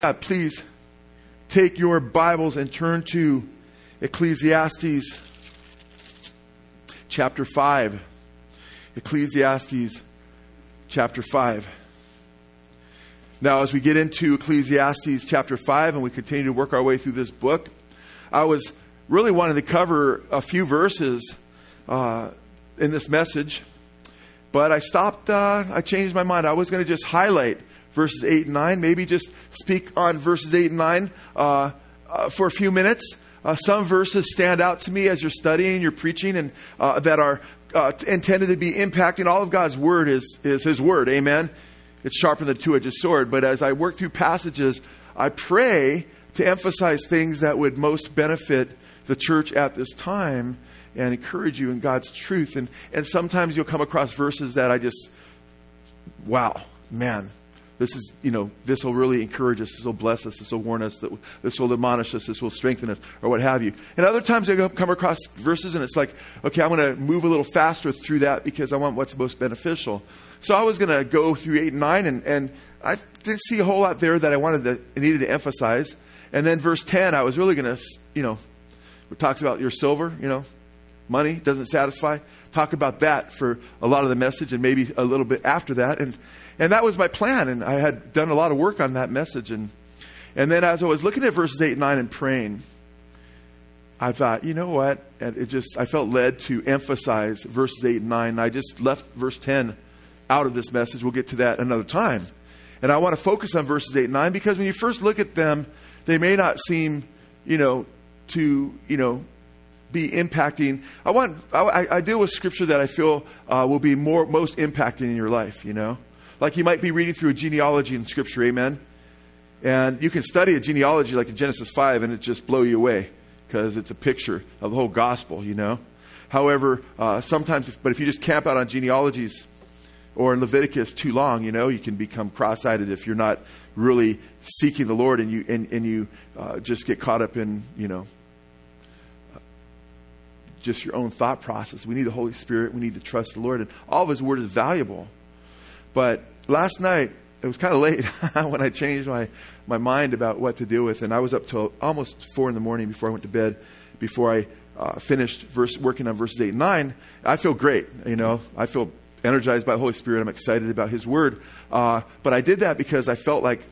Please take your Bibles and turn to Ecclesiastes chapter 5. Ecclesiastes chapter 5. Now, as we get into Ecclesiastes chapter 5 and we continue to work our way through this book, I was really wanting to cover a few verses in this message, but I stopped. I changed my mind. I was going to just highlight verses 8 and 9, maybe just speak on verses 8 and 9 for a few minutes. Some verses stand out to me as you're studying, you're preaching, and that are intended to be impacting. All of God's Word is His Word. Amen. It's sharper than a two-edged sword. But as I work through passages, I pray to emphasize things that would most benefit the church at this time and encourage you in God's truth. And sometimes you'll come across verses that I just, wow, man. This is, this will really encourage us. This will bless us. This will warn us. This will admonish us. This will strengthen us, or what have you. And other times I come across verses and it's like, okay, I'm going to move a little faster through that because I want what's most beneficial. So I was going to go through 8 and 9, and I didn't see a whole lot there that I needed to emphasize. And then verse 10, I was really going to, it talks about your silver, money doesn't satisfy. Talk about that for a lot of the message and maybe a little bit after that. And that was my plan. And I had done a lot of work on that message. And then as I was looking at verses 8 and 9 and praying, I thought, you know what? And I felt led to emphasize verses 8 and 9. And I just left verse 10 out of this message. We'll get to that another time. And I want to focus on verses 8 and 9 because when you first look at them, they may not seem, to be impacting. I deal with scripture that I feel will be most impacting in your life, Like you might be reading through a genealogy in scripture, amen? And you can study a genealogy like in Genesis 5 and it just blow you away because it's a picture of the whole gospel, However, sometimes, but if you just camp out on genealogies or in Leviticus too long, you can become cross-eyed if you're not really seeking the Lord and you just get caught up in, just your own thought process. We need the Holy Spirit. We need to trust the Lord. And all of His Word is valuable. But last night, it was kind of late when I changed my mind about what to deal with. And I was up till almost 4 a.m. before I went to bed, before I finished working on verses 8 and 9. I feel great. I feel energized by the Holy Spirit. I'm excited about His Word. But I did that because I felt like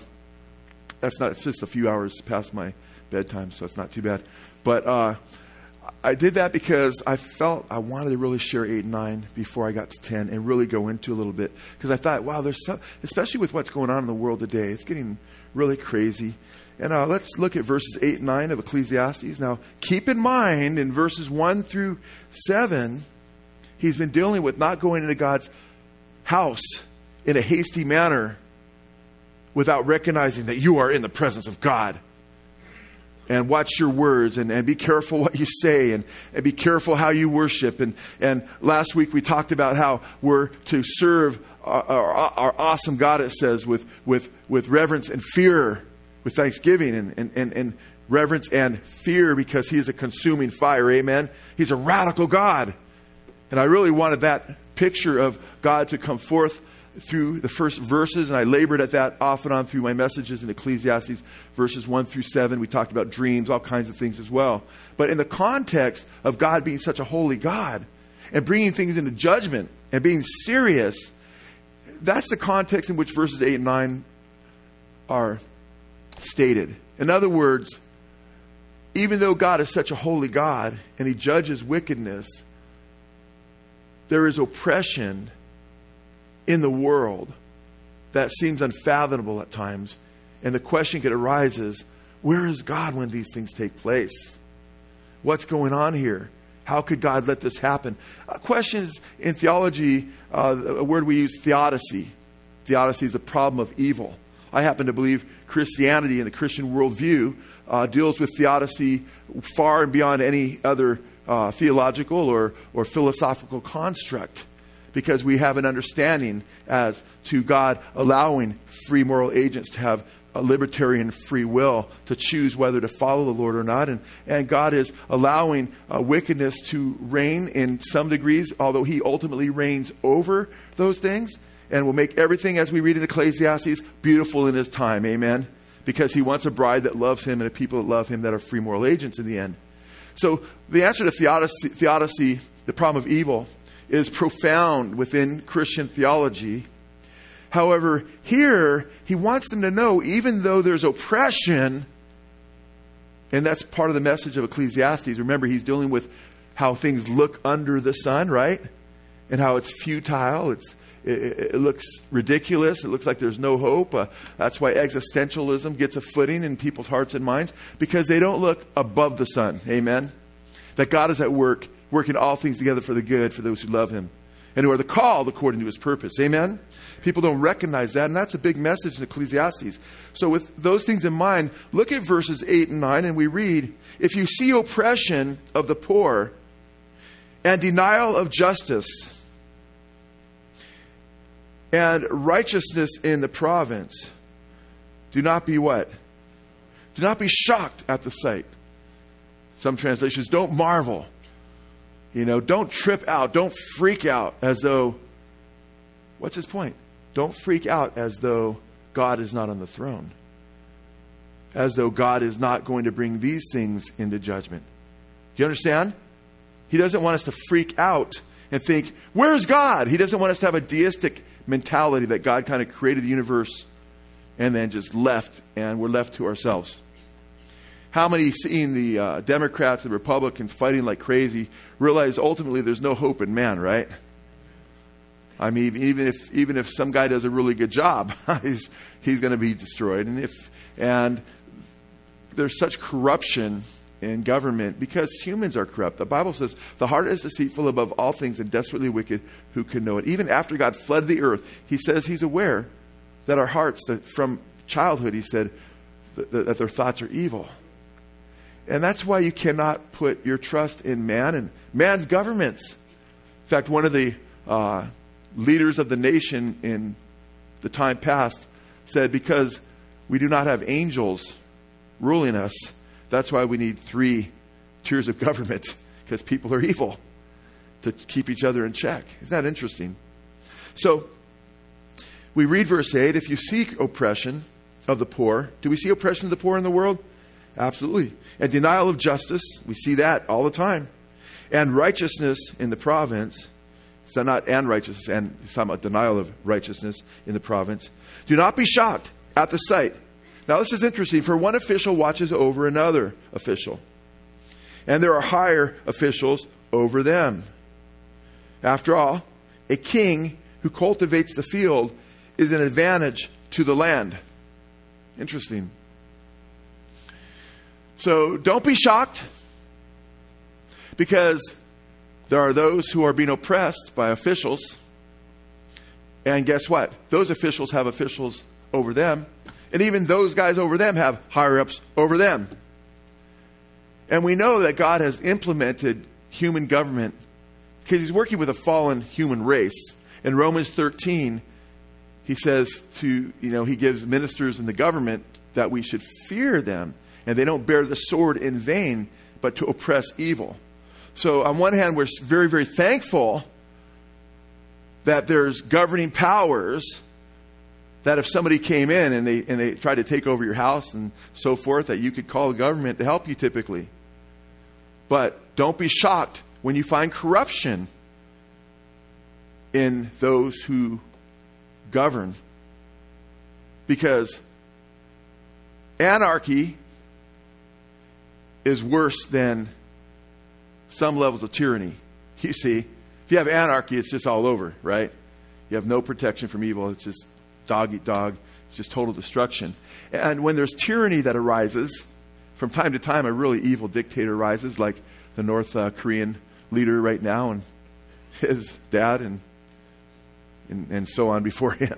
it's just a few hours past my bedtime, so it's not too bad. But I did that because I felt I wanted to really share 8 and 9 before I got to 10 and really go into a little bit. Because I thought, wow, especially with what's going on in the world today, it's getting really crazy. And let's look at verses 8 and 9 of Ecclesiastes. Now, keep in mind in verses 1 through 7, he's been dealing with not going into God's house in a hasty manner without recognizing that you are in the presence of God. And watch your words and be careful what you say and be careful how you worship. And last week we talked about how we're to serve our awesome God, it says, with reverence and fear, with thanksgiving and reverence and fear because He is a consuming fire. Amen. He's a radical God. And I really wanted that picture of God to come forth through the first verses, and I labored at that off and on through my messages in Ecclesiastes, verses 1 through 7. We talked about dreams, all kinds of things as well. But in the context of God being such a holy God and bringing things into judgment and being serious, that's the context in which verses 8 and 9 are stated. In other words, even though God is such a holy God and He judges wickedness, there is oppression in the world that seems unfathomable at times. And the question arises, where is God when these things take place? What's going on here? How could God let this happen? Questions in theology, a word we use, theodicy. Theodicy is a problem of evil. I happen to believe Christianity and the Christian worldview deals with theodicy far and beyond any other theological or philosophical construct. Because we have an understanding as to God allowing free moral agents to have a libertarian free will to choose whether to follow the Lord or not. And God is allowing wickedness to reign in some degrees, although He ultimately reigns over those things and will make everything, as we read in Ecclesiastes, beautiful in His time. Amen. because he wants a bride that loves him and a people that love him that are free moral agents in the end. So the answer to theodicy, the problem of evil, is profound within Christian theology. However, here, he wants them to know, even though there's oppression, and that's part of the message of Ecclesiastes. Remember, he's dealing with how things look under the sun, right? And how it's futile. It looks ridiculous. It looks like there's no hope. That's why existentialism gets a footing in people's hearts and minds, because they don't look above the sun. Amen? That God is at work, working all things together for the good for those who love him and who are the called according to his purpose. Amen? People don't recognize that, and that's a big message in Ecclesiastes. So with those things in mind, look at verses 8 and 9, and we read, "If you see oppression of the poor and denial of justice and righteousness in the province, do not be" what? "Do not be shocked at the sight." Some translations, don't marvel. Don't trip out. Don't freak out as though, what's his point? Don't freak out as though God is not on the throne. As though God is not going to bring these things into judgment. Do you understand? He doesn't want us to freak out and think, where's God? He doesn't want us to have a deistic mentality that God kind of created the universe and then just left, and we're left to ourselves. How many, seeing the Democrats and Republicans fighting like crazy, realize ultimately there's no hope in man, right? I mean, even if some guy does a really good job, he's going to be destroyed. And there's such corruption in government because humans are corrupt. The Bible says the heart is deceitful above all things and desperately wicked. Who can know it? Even after God flooded the earth, he says he's aware that our hearts, that from childhood, he said that their thoughts are evil. And that's why you cannot put your trust in man and man's governments. In fact, one of the leaders of the nation in the time past said, because we do not have angels ruling us, that's why we need 3 tiers of government, because people are evil, to keep each other in check. Isn't that interesting? So we read verse 8, if you seek oppression of the poor. Do we see oppression of the poor in the world? Absolutely. And denial of justice. We see that all the time. And righteousness in the province. So not and righteousness, and some denial of righteousness in the province. Do not be shocked at the sight. Now this is interesting. For one official watches over another official. And there are higher officials over them. After all, a king who cultivates the field is an advantage to the land. Interesting. So don't be shocked, because there are those who are being oppressed by officials. And guess what? Those officials have officials over them. And even those guys over them have higher-ups over them. And we know that God has implemented human government because he's working with a fallen human race. In Romans 13, he says he gives ministers in the government that we should fear them. And they don't bear the sword in vain, but to oppress evil. So on one hand, we're very, very thankful that there's governing powers that if somebody came in and they tried to take over your house and so forth, that you could call the government to help you typically. But don't be shocked when you find corruption in those who govern. Because anarchy is worse than some levels of tyranny. You see, if you have anarchy, it's just all over, right? You have no protection from evil. It's just dog eat dog. It's just total destruction. And when there's tyranny that arises, from time to time, a really evil dictator rises, like the North Korean leader right now and his dad and so on before him.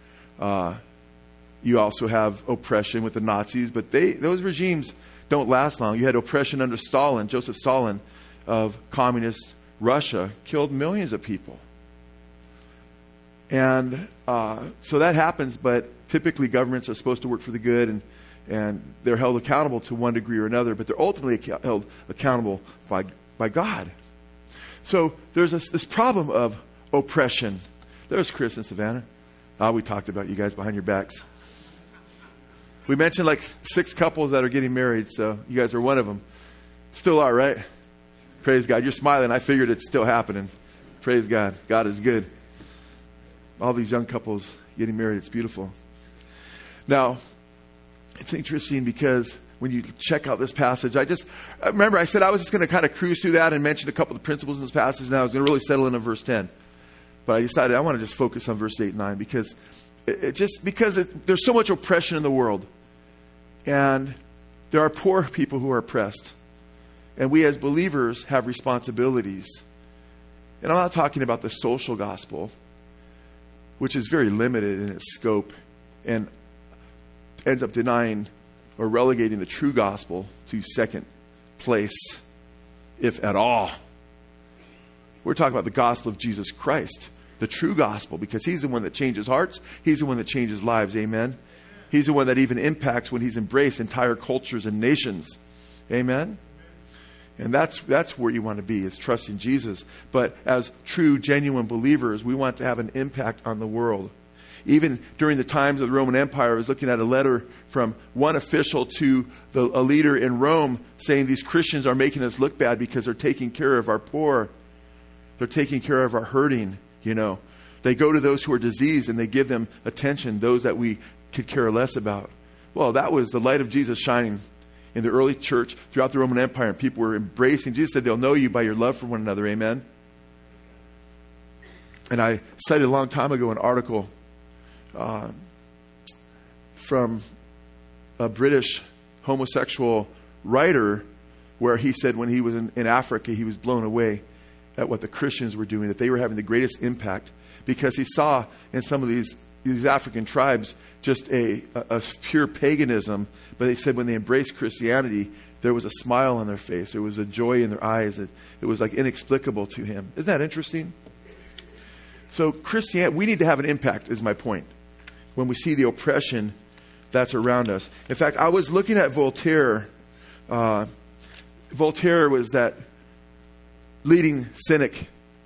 You also have oppression with the Nazis, but those regimes don't last long. You had oppression under Stalin. Joseph Stalin of communist Russia killed millions of people. And so that happens, but typically governments are supposed to work for the good, and they're held accountable to one degree or another, but they're ultimately held accountable by God. So there's this problem of oppression. There's Chris and Savannah. We talked about you guys behind your backs. We mentioned like 6 couples that are getting married, so you guys are one of them. Still are, right? Praise God. You're smiling. I figured it's still happening. Praise God. God is good. All these young couples getting married. It's beautiful. Now, it's interesting because when you check out this passage, I remember I said I was just going to kind of cruise through that and mention a couple of the principles in this passage, and I was going to really settle in on verse 10. But I decided I want to just focus on verse 8 and 9 because there's so much oppression in the world. And there are poor people who are oppressed. And we as believers have responsibilities. And I'm not talking about the social gospel, which is very limited in its scope and ends up denying or relegating the true gospel to second place, if at all. We're talking about the gospel of Jesus Christ, the true gospel, because he's the one that changes hearts. He's the one that changes lives. Amen. He's the one that even impacts when he's embraced entire cultures and nations. Amen. And that's where you want to be, is trusting Jesus. But as true, genuine believers, we want to have an impact on the world. Even during the times of the Roman Empire, I was looking at a letter from one official to a leader in Rome saying these Christians are making us look bad because they're taking care of our poor. They're taking care of our hurting, you know. They go to those who are diseased and they give them attention, those that we could care less about. Well, that was the light of Jesus shining in the early church throughout the Roman Empire, and people were embracing. Jesus said they'll know you by your love for one another. Amen. And I cited a long time ago an article from a British homosexual writer where he said when he was in Africa, he was blown away at what the Christians were doing, that they were having the greatest impact, because he saw in some of these African tribes just a pure paganism. But they said when they embraced Christianity, there was a smile on their face. There was a joy in their eyes. It was like inexplicable to him. Isn't that interesting? So Christianity, we need to have an impact, is my point, when we see the oppression that's around us. In fact, I was looking at Voltaire. Voltaire was that leading cynic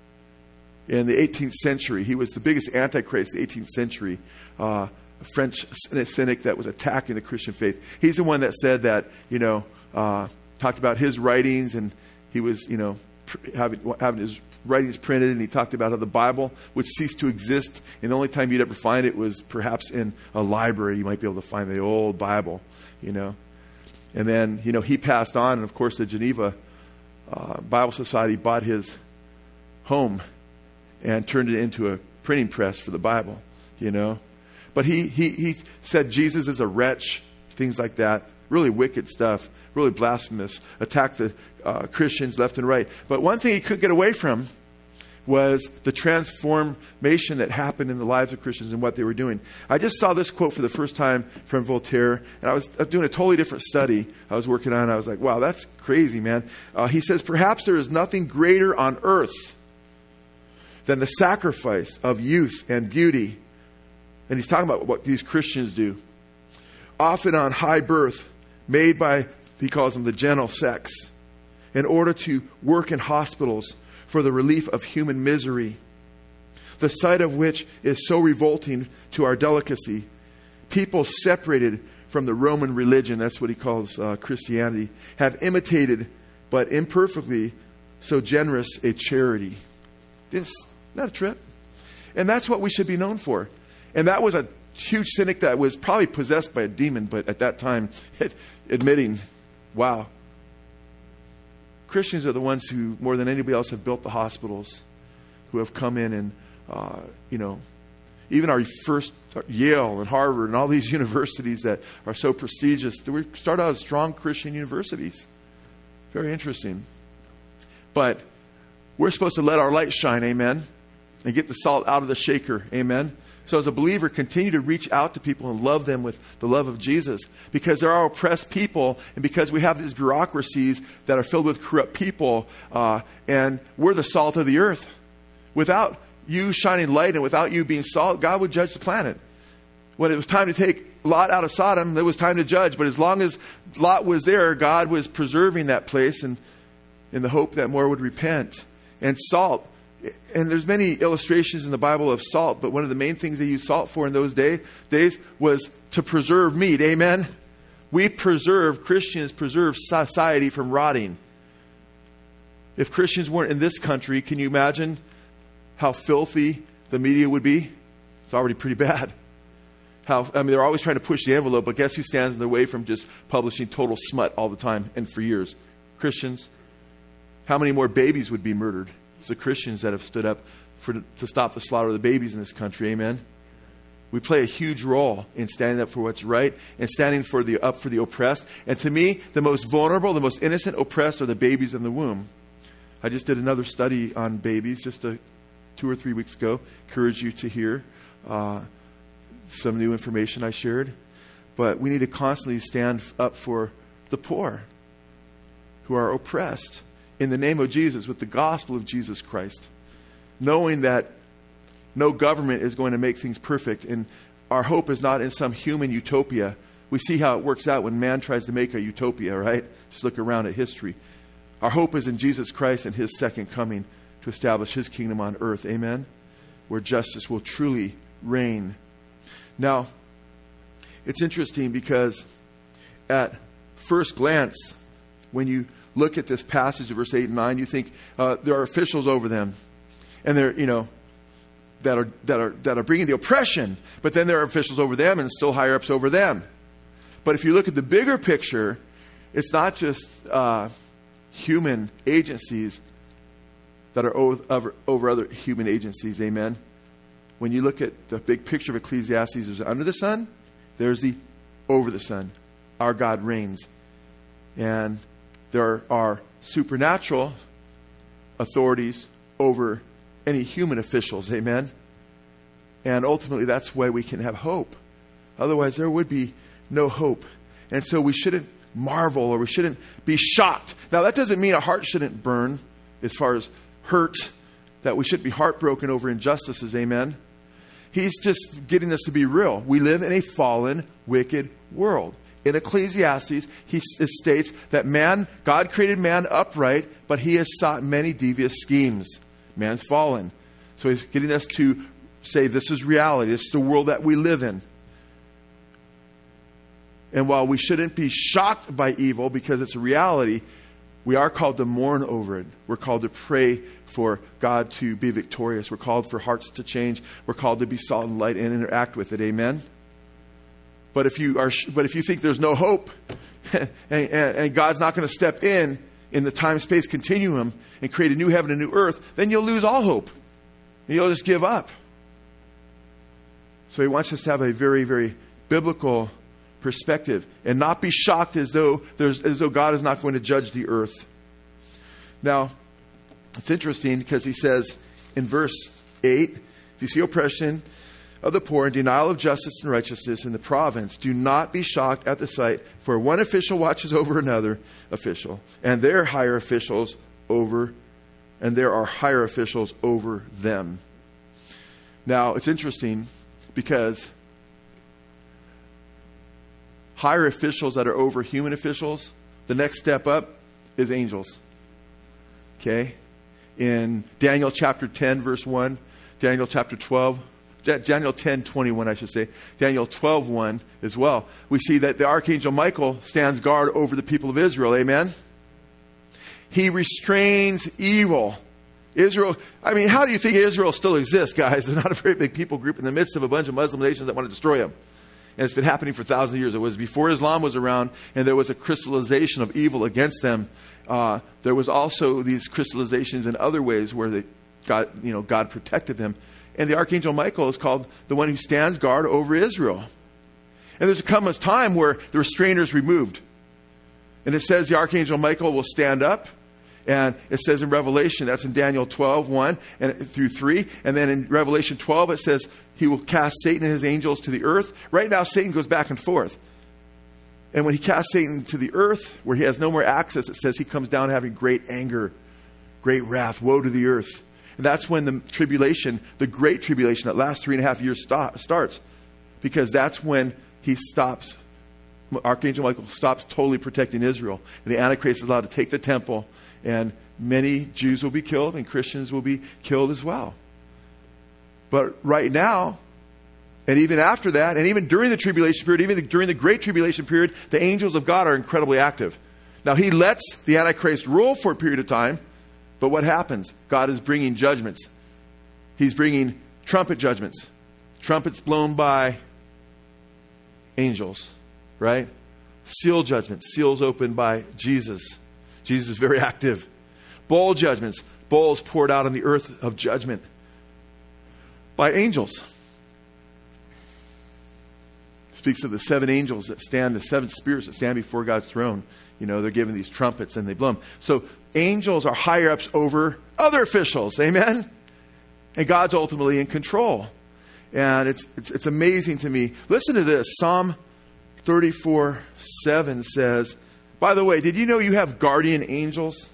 in the 18th century. He was the biggest antichrist of the 18th century, a French cynic that was attacking the Christian faith. He's the one that said that, talked about his writings, and he was, having his writings printed, and he talked about how the Bible would cease to exist, and the only time you'd ever find it was perhaps in a library. You might be able to find the old Bible, And then, he passed on, and of course the Geneva Bible Society bought his home and turned it into a printing press for the Bible, But he said Jesus is a wretch, things like that. Really wicked stuff, really blasphemous, attacked the Christians left and right. But one thing he couldn't get away from was the transformation that happened in the lives of Christians and what they were doing. I just saw this quote for the first time from Voltaire, and I was doing a totally different study I was working on. I was like, wow, that's crazy, man. He says, perhaps there is nothing greater on earth than the sacrifice of youth and beauty. And he's talking about what these Christians do. Often on high birth, made by, he calls them the gentle sex, in order to work in hospitals for the relief of human misery, the sight of which is so revolting to our delicacy. People separated from the Roman religion, that's what he calls Christianity, have imitated, but imperfectly, so generous a charity. Isn't that a trip? And that's what we should be known for. And that was a huge cynic that was probably possessed by a demon, but at that time admitting, wow, Christians are the ones who, more than anybody else, have built the hospitals, who have come in and, even our first Yale and Harvard and all these universities that are so prestigious, we start out as strong Christian universities. Very interesting. But we're supposed to let our light shine, amen, and get the salt out of the shaker, amen. So as a believer, continue to reach out to people and love them with the love of Jesus, because there are oppressed people, and because we have these bureaucracies that are filled with corrupt people, and we're the salt of the earth. Without you shining light and without you being salt, God would judge the planet. When it was time to take Lot out of Sodom, it was time to judge. But as long as Lot was there, God was preserving that place, and in the hope that more would repent. And salt And there's many illustrations in the Bible of salt, but one of the main things they used salt for in those days was to preserve meat. Amen? Christians preserve society from rotting. If Christians weren't in this country, can you imagine how filthy the media would be? It's already pretty bad. They're always trying to push the envelope, but guess who stands in their way from just publishing total smut all the time and for years? Christians. How many more babies would be murdered? It's the Christians that have stood up to stop the slaughter of the babies in this country. Amen? We play a huge role in standing up for what's right and standing up for the oppressed. And to me, the most vulnerable, the most innocent oppressed are the babies in the womb. I just did another study on babies just 2 or 3 weeks ago. Encourage you to hear some new information I shared. But we need to constantly stand up for the poor who are oppressed in the name of Jesus, with the gospel of Jesus Christ, knowing that no government is going to make things perfect, and our hope is not in some human utopia. We see how it works out when man tries to make a utopia, right? Just look around at history. Our hope is in Jesus Christ and his second coming to establish his kingdom on earth. Amen? Where justice will truly reign. Now, it's interesting because at first glance, when you look at this passage of verse 8 and 9, you think there are officials over them, and they're, that are bringing the oppression. But then there are officials over them and still higher ups over them. But if you look at the bigger picture, it's not just human agencies that are over other human agencies. Amen. When you look at the big picture of Ecclesiastes, there's under the sun, there's the over the sun. Our God reigns, and there are supernatural authorities over any human officials. Amen? And ultimately, that's why we can have hope. Otherwise, there would be no hope. And so we shouldn't marvel, or we shouldn't be shocked. Now, that doesn't mean our heart shouldn't burn as far as hurt, that we shouldn't be heartbroken over injustices. Amen? He's just getting us to be real. We live in a fallen, wicked world. In Ecclesiastes, he states that God created man upright, but he has sought many devious schemes. Man's fallen. So he's getting us to say this is reality. This is the world that we live in. And while we shouldn't be shocked by evil because it's a reality, we are called to mourn over it. We're called to pray for God to be victorious. We're called for hearts to change. We're called to be salt and light and interact with it. Amen? But if you think there's no hope and God's not going to step in the time-space continuum and create a new heaven and new earth, then you'll lose all hope. You'll just give up. So he wants us to have a very, very biblical perspective and not be shocked as though God is not going to judge the earth. Now, it's interesting because he says in verse 8, if you see oppression of the poor and denial of justice and righteousness in the province, do not be shocked at the sight, for one official watches over another official, and there are higher officials over them. Now, it's interesting because higher officials that are over human officials, the next step up is angels. Okay? In Daniel chapter 10, verse 1, Daniel chapter 12, Daniel 10:21, I should say. Daniel 12:1 as well. We see that the archangel Michael stands guard over the people of Israel. Amen? He restrains evil. Israel, how do you think Israel still exists, guys? They're not a very big people group in the midst of a bunch of Muslim nations that want to destroy them. And it's been happening for thousands of years. It was before Islam was around, and there was a crystallization of evil against them. There was also these crystallizations in other ways where God protected them. And the Archangel Michael is called the one who stands guard over Israel. And there's come a time where the restrainer is removed. And it says the Archangel Michael will stand up. And it says in Revelation, that's in Daniel 12:1 and through 3. And then in Revelation 12, it says he will cast Satan and his angels to the earth. Right now, Satan goes back and forth. And when he casts Satan to the earth, where he has no more access, it says he comes down having great anger, great wrath, woe to the earth. And that's when the tribulation, the great tribulation that lasts 3.5 years starts. Because that's when Archangel Michael stops totally protecting Israel. And the Antichrist is allowed to take the temple and many Jews will be killed and Christians will be killed as well. But right now, and even after that, and even during the tribulation period, even during the great tribulation period, the angels of God are incredibly active. Now, he lets the Antichrist rule for a period of time, but what happens? God is bringing judgments. He's bringing trumpet judgments. Trumpets blown by angels, right? Seal judgments. Seals opened by Jesus. Jesus is very active. Bowl judgments. Bowls poured out on the earth of judgment by angels. Speaks of the seven angels that stand, the seven spirits that stand before God's throne. You know, they're given these trumpets and they blow them. So angels are higher ups over other officials. Amen? And God's ultimately in control. And it's amazing to me. Listen to this. Psalm 34:7 says, by the way, did you know you have guardian angels?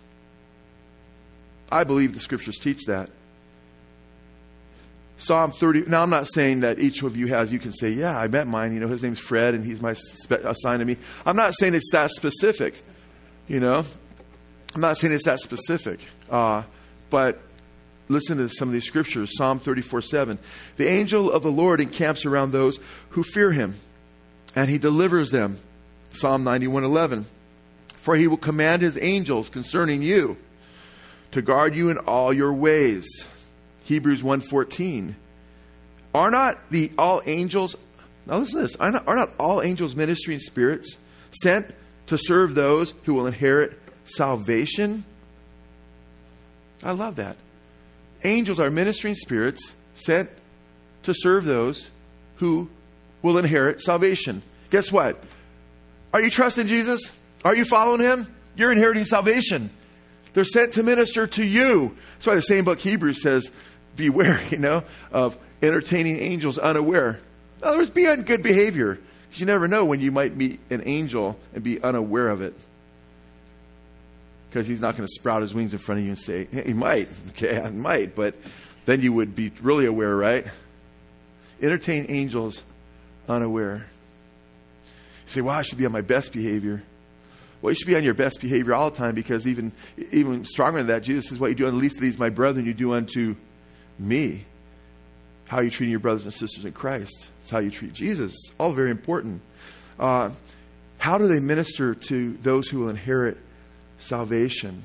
I believe the scriptures teach that. Psalm 30. Now, I'm not saying that each of you has, you can say, yeah, I met mine. You know, his name's Fred and he's assigned to me. I'm not saying it's that specific. You know, I'm not saying it's that specific. But listen to some of these scriptures. Psalm 34:7. The angel of the Lord encamps around those who fear him, and he delivers them. Psalm 91:11. For he will command his angels concerning you to guard you in all your ways. Hebrews 1:14. Are not all angels, now listen to this, are not all angels ministering spirits sent to serve those who will inherit salvation? I love that. Angels are ministering spirits sent to serve those who will inherit salvation. Guess what? Are you trusting Jesus? Are you following him? You're inheriting salvation. They're sent to minister to you. That's why the same book Hebrews says, beware, of entertaining angels unaware. In other words, be on good behavior. Because you never know when you might meet an angel and be unaware of it. Because he's not going to sprout his wings in front of you and say, hey, he might. Okay, I might. But then you would be really aware, right? Entertain angels unaware. You say, well, I should be on my best behavior. Well, you should be on your best behavior all the time, because even stronger than that, Jesus says, what you do unto the least of these, my brethren, you do unto me. How are you treating your brothers and sisters in Christ? It's how you treat Jesus. It's all very important. How do they minister to those who will inherit salvation?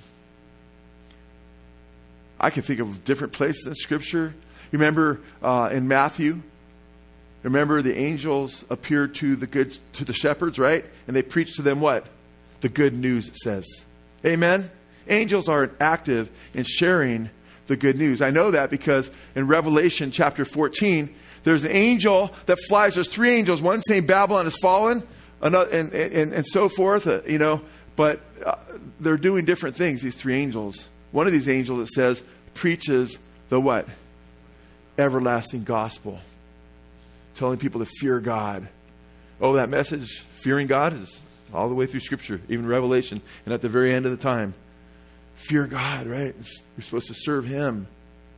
I can think of different places in Scripture. You remember in Matthew, remember the angels appeared to the shepherds, right? And they preached to them what? The good news, it says. Amen? Angels are active in sharing the good news. I know that because in Revelation chapter 14, there's an angel that flies. There's three angels. One saying Babylon is fallen, another, and so forth, but they're doing different things, these three angels. One of these angels, it says, preaches the what? Everlasting gospel. Telling people to fear God. Oh, that message, fearing God, is all the way through Scripture, even Revelation, and at the very end of the time. Fear God, right? You're supposed to serve him.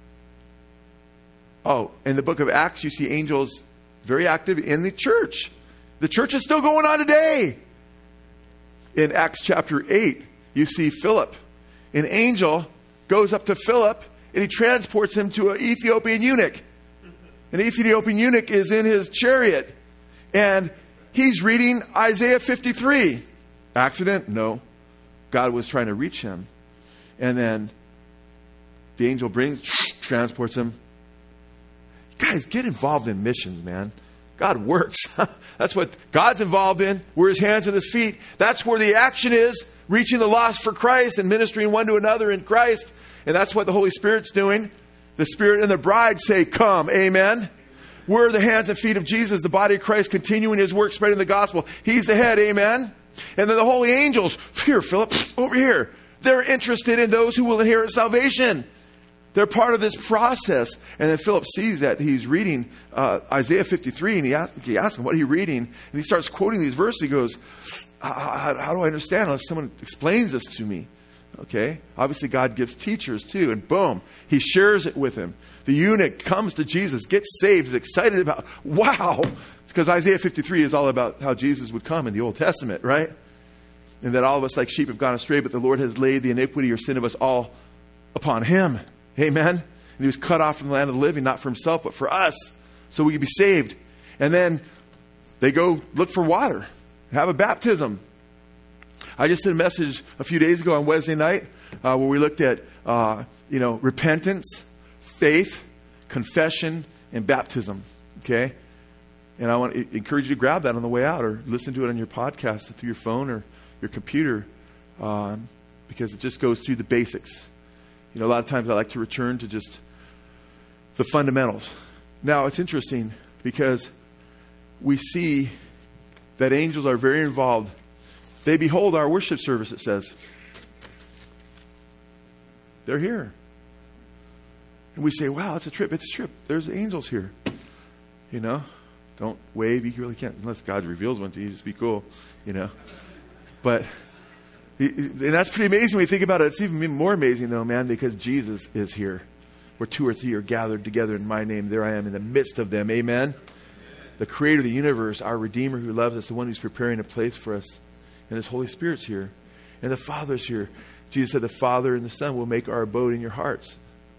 Oh, in the book of Acts, you see angels very active in the church. The church is still going on today. In Acts chapter 8, you see Philip. An angel goes up to Philip and he transports him to an Ethiopian eunuch. An Ethiopian eunuch is in his chariot and he's reading Isaiah 53. Accident? No. God was trying to reach him. And then the angel transports him. Guys, get involved in missions, man. God works. That's what God's involved in. We're his hands and his feet. That's where the action is. Reaching the lost for Christ and ministering one to another in Christ. And that's what the Holy Spirit's doing. The Spirit and the bride say, come. Amen. We're the hands and feet of Jesus, the body of Christ, continuing his work, spreading the gospel. He's the head. Amen. And then the holy angels, here, Philip, over here. They're interested in those who will inherit salvation. They're part of this process. And then Philip sees that he's reading Isaiah 53, and he asks him, what are you reading? And he starts quoting these verses. He goes, how do I understand unless someone explains this to me? Okay. Obviously, God gives teachers too. And boom, he shares it with him. The eunuch comes to Jesus, gets saved, is excited about, wow. Because Isaiah 53 is all about how Jesus would come in the Old Testament, right? And that all of us like sheep have gone astray, but the Lord has laid the iniquity or sin of us all upon him. Amen. And he was cut off from the land of the living, not for himself, but for us, so we could be saved. And then they go look for water, have a baptism. I just did a message a few days ago on Wednesday night where we looked at repentance, faith, confession, and baptism. Okay? And I want to encourage you to grab that on the way out or listen to it on your podcast through your phone or your computer because it just goes through the basics. A lot of times I like to return to just the fundamentals. Now, it's interesting because we see that angels are very involved. They behold our worship service, it says. They're here. And we say, wow, it's a trip. It's a trip. There's angels here. Don't wave. You really can't, unless God reveals one to you. Just be cool, But, and that's pretty amazing when you think about it. It's even more amazing, though, man, because Jesus is here. Where 2 or 3 are gathered together in my name, there I am in the midst of them. Amen? The creator of the universe, our Redeemer who loves us, the one who's preparing a place for us. And his Holy Spirit's here. And the Father's here. Jesus said the Father and the Son will make our abode in your hearts.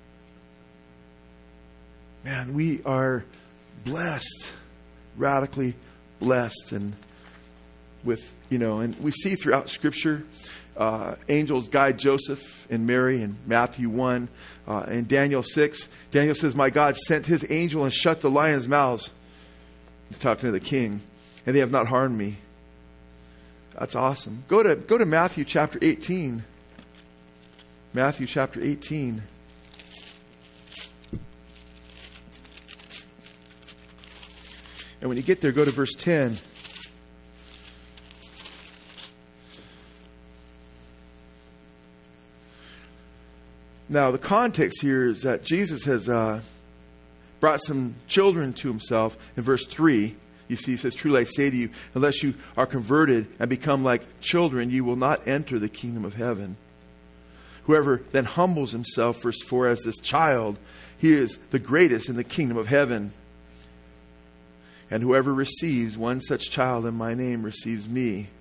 Man, we are blessed. Radically blessed. And and we see throughout Scripture, angels guide Joseph and Mary in Matthew 1. In Daniel 6, Daniel says, my God sent his angel and shut the lions' mouths. He's talking to the king. And they have not harmed me. That's awesome. Go to Matthew chapter 18. Matthew chapter 18. And when you get there, go to verse 10. Now, the context here is that Jesus has brought some children to himself. In verse 3, you see, he says, truly I say to you, unless you are converted and become like children, you will not enter the kingdom of heaven. Whoever then humbles himself, verse 4, as this child, he is the greatest in the kingdom of heaven. And whoever receives one such child in my name receives me.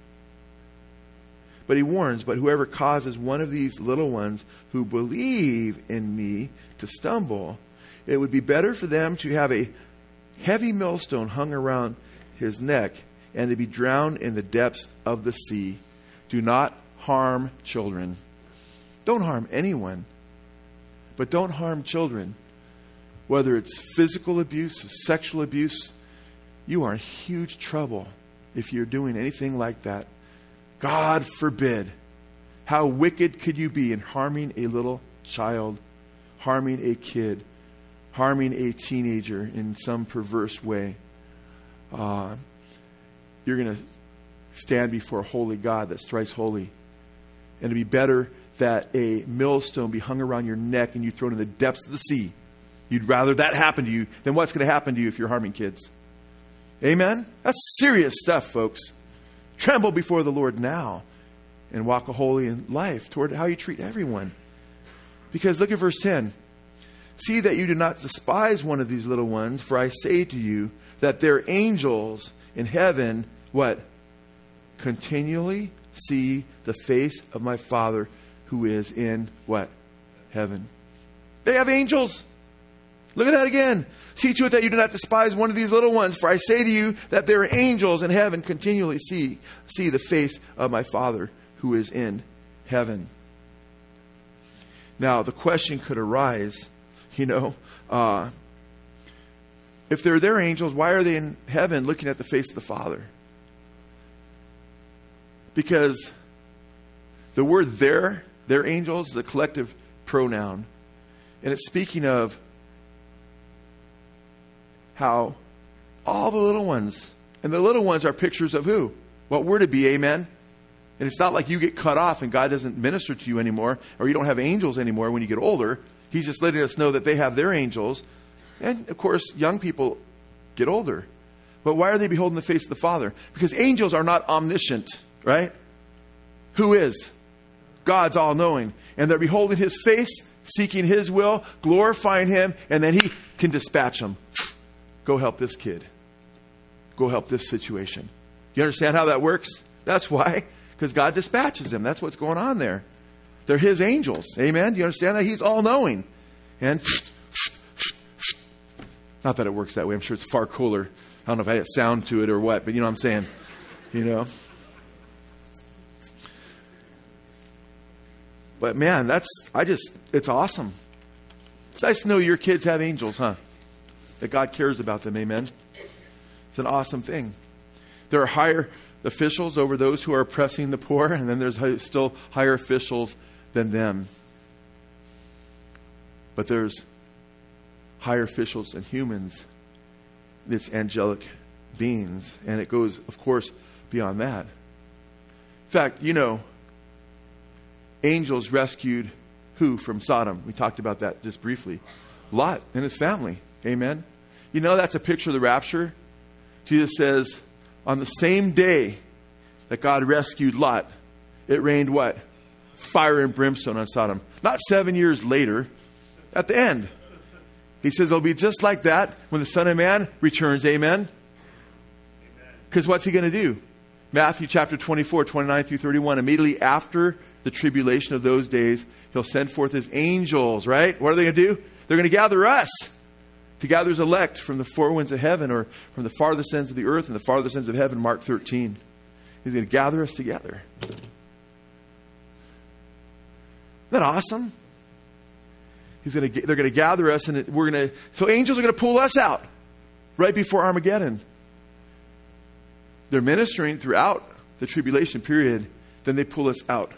But he warns, but whoever causes one of these little ones who believe in me to stumble, it would be better for them to have a heavy millstone hung around his neck and to be drowned in the depths of the sea. Do not harm children. Don't harm anyone, but don't harm children. Whether it's physical abuse or sexual abuse, you are in huge trouble if you're doing anything like that. God forbid. How wicked could you be in harming a little child, harming a kid, harming a teenager in some perverse way? You're going to stand before a holy God that's thrice holy. And it'd be better that a millstone be hung around your neck and you thrown in the depths of the sea. You'd rather that happen to you than what's going to happen to you if you're harming kids. Amen? That's serious stuff, folks. Tremble before the Lord now and walk a holy life toward how you treat everyone. Because look at verse 10. See that you do not despise one of these little ones, for I say to you that their angels in heaven, what? Continually see the face of my Father who is in what? Heaven. They have angels. Look at that again. See to it that you do not despise one of these little ones. For I say to you that their angels in heaven continually see the face of my Father who is in heaven. Now, the question could arise, if they're their angels, why are they in heaven looking at the face of the Father? Because the word their angels is a collective pronoun. And it's speaking of how all the little ones, and the little ones are pictures of who? What we're to be, amen? And it's not like you get cut off and God doesn't minister to you anymore, or you don't have angels anymore when you get older. He's just letting us know that they have their angels. And, of course, young people get older. But why are they beholding the face of the Father? Because angels are not omniscient, right? Who is? God's all-knowing. And they're beholding His face, seeking His will, glorifying Him, and then He can dispatch them. Go help this kid. Go help this situation. You understand how that works? That's why. because God dispatches them. That's what's going on there. They're his angels. Amen? Do you understand that? He's all-knowing. And not that it works that way. I'm sure it's far cooler. I don't know if I had sound to it or what, but you know what I'm saying. You know? But man, it's awesome. It's nice to know your kids have angels, huh? That God cares about them. Amen? It's an awesome thing. There are higher officials over those who are oppressing the poor, and then there's still higher officials than them. But there's higher officials than humans. It's angelic beings. And it goes, of course, beyond that. In fact, you know, angels rescued who from Sodom? We talked about that just briefly. Lot and his family. Amen? You know that's a picture of the rapture? Jesus says, on the same day that God rescued Lot, it rained what? Fire and brimstone on Sodom. Not 7 years later, at the end. He says it'll be just like that when the Son of Man returns. Amen? Because what's he going to do? Matthew chapter 24, 29 through 31. Immediately after the tribulation of those days, he'll send forth his angels, right? What are they going to do? They're going to gather us. To gather his elect from the four winds of heaven, or from the farthest ends of the earth and the farthest ends of heaven, Mark 13. He's going to gather us together. Isn't that awesome? They're going to gather us, and so angels are going to pull us out right before Armageddon. They're ministering throughout the tribulation period, then they pull us out.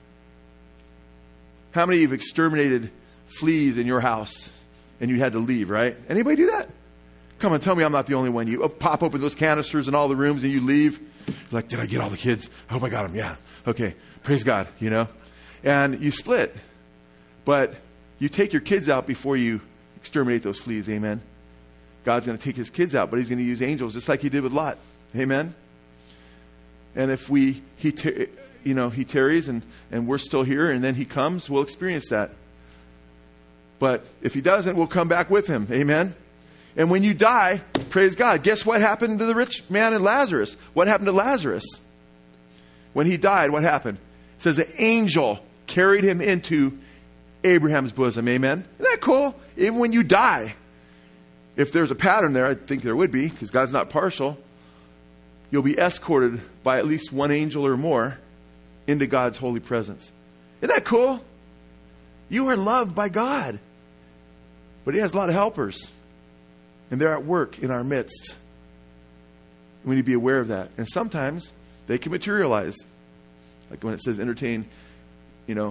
How many of you have exterminated fleas in your house? And you had to leave, right? Anybody do that? Come on, tell me I'm not the only one. You pop open those canisters in all the rooms and you leave. You're like, did I get all the kids? I hope I got them. Yeah. Okay. Praise God, you know. And you split. But you take your kids out before you exterminate those fleas. Amen. God's going to take his kids out, but he's going to use angels just like he did with Lot. Amen. And if he tarries and we're still here and then he comes, we'll experience that. But if he doesn't, we'll come back with him. Amen? And when you die, praise God, guess what happened to the rich man and Lazarus? What happened to Lazarus? When he died, what happened? It says an angel carried him into Abraham's bosom. Amen? Isn't that cool? Even when you die, if there's a pattern there, I think there would be, because God's not partial, you'll be escorted by at least one angel or more into God's holy presence. Isn't that cool? You are loved by God. But he has a lot of helpers. And they're at work in our midst. We need to be aware of that. And sometimes they can materialize. Like when it says entertain, it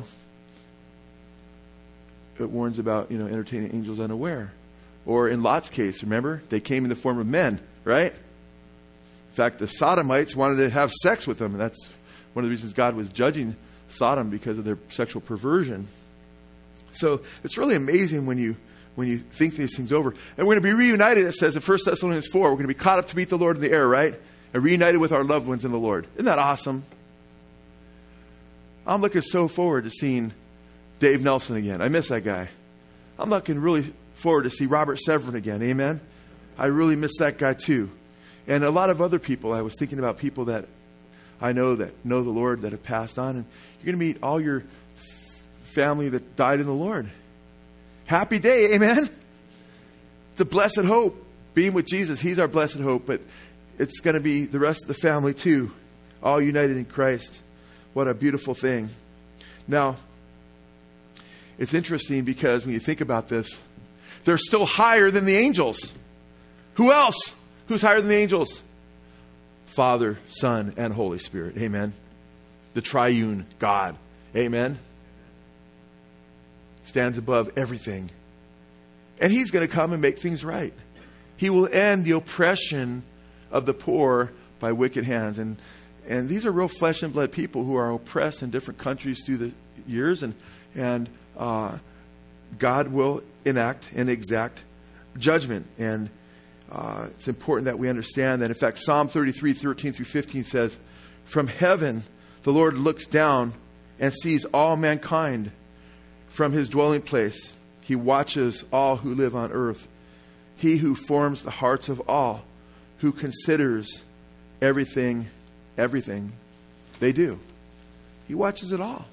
warns about, entertaining angels unaware. Or in Lot's case, remember? They came in the form of men, right? In fact, the Sodomites wanted to have sex with them. And that's one of the reasons God was judging Sodom, because of their sexual perversion. So it's really amazing when you think these things over. And we're going to be reunited, it says in 1 Thessalonians 4. We're going to be caught up to meet the Lord in the air, right? And reunited with our loved ones in the Lord. Isn't that awesome? I'm looking so forward to seeing Dave Nelson again. I miss that guy. I'm looking really forward to see Robert Severin again. Amen? I really miss that guy too. And a lot of other people. I was thinking about people that I know that know the Lord, that have passed on. And you're going to meet all your family that died in the Lord. Happy day, amen? It's a blessed hope. Being with Jesus, he's our blessed hope. But it's going to be the rest of the family too. All united in Christ. What a beautiful thing. Now, it's interesting because when you think about this, they're still higher than the angels. Who else? Who's higher than the angels? Father, Son, and Holy Spirit. Amen. The triune God. Amen. Stands above everything. And he's going to come and make things right. He will end the oppression of the poor by wicked hands. And these are real flesh and blood people who are oppressed in different countries through the years. And God will enact and exact judgment. And it's important that we understand that. In fact, Psalm 33, 13 through 15 says, from heaven the Lord looks down and sees all mankind. From his dwelling place, he watches all who live on earth. He who forms the hearts of all, who considers everything they do. He watches it all.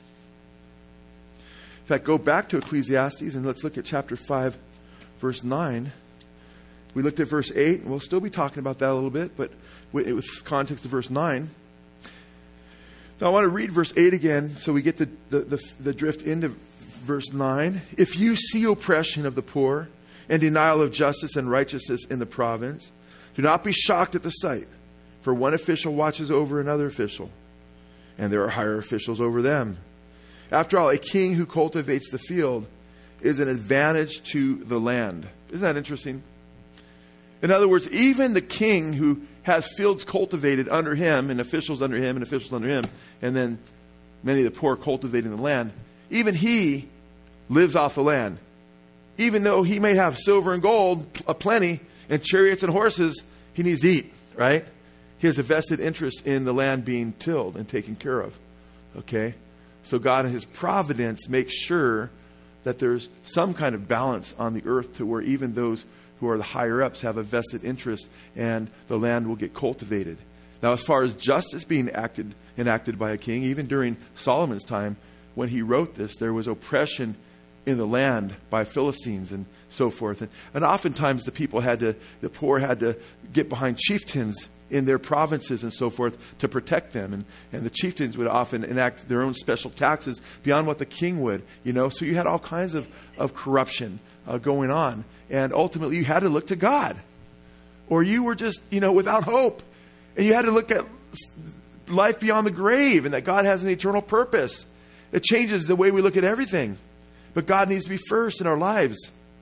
In fact, go back to Ecclesiastes and let's look at chapter 5, verse 9. We looked at verse 8, and we'll still be talking about that a little bit, but with context of verse 9. Now I want to read verse 8 again so we get the drift into verse 9. If you see oppression of the poor and denial of justice and righteousness in the province, do not be shocked at the sight, for one official watches over another official, and there are higher officials over them. After all, a king who cultivates the field is an advantage to the land. Isn't that interesting? In other words, even the king who has fields cultivated under him and officials under him and officials under him, and then many of the poor cultivating the land, even he lives off the land. Even though he may have silver and gold aplenty and chariots and horses, he needs to eat, right? He has a vested interest in the land being tilled and taken care of. Okay? So God in his providence makes sure that there's some kind of balance on the earth to where even those who are the higher ups have a vested interest and the land will get cultivated. Now, as far as justice being enacted by a king, even during Solomon's time, when he wrote this, there was oppression in the land by Philistines and so forth. And oftentimes the poor had to get behind chieftains in their provinces and so forth to protect them. And the chieftains would often enact their own special taxes beyond what the king would, So you had all kinds of corruption going on. And ultimately you had to look to God. Or you were just, without hope. And you had to look at life beyond the grave and that God has an eternal purpose. It changes the way we look at everything. But God needs to be first in our lives.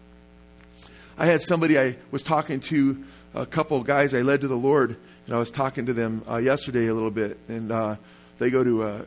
I had somebody I was talking to, a couple of guys I led to the Lord, and I was talking to them yesterday a little bit. And they go to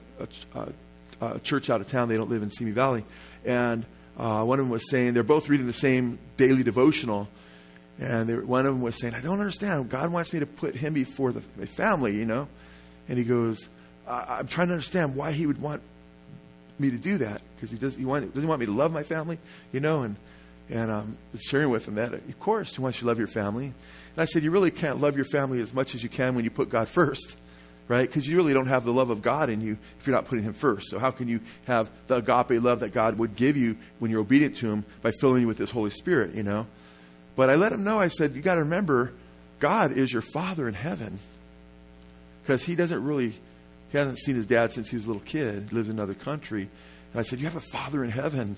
a church out of town. They don't live in Simi Valley. And one of them was saying, they're both reading the same daily devotional. And one of them was saying, I don't understand. God wants me to put him before my family, And he goes, I'm trying to understand why he would want me to do that, because he doesn't want me to love my family, And I was sharing with him that, of course, he wants you to love your family. And I said, you really can't love your family as much as you can when you put God first, right? Because you really don't have the love of God in you if you're not putting him first. So how can you have the agape love that God would give you when you're obedient to him by filling you with his Holy Spirit, But I let him know, I said, you got to remember, God is your Father in heaven. Because he hasn't seen his dad since he was a little kid. He lives in another country. And I said, you have a Father in heaven,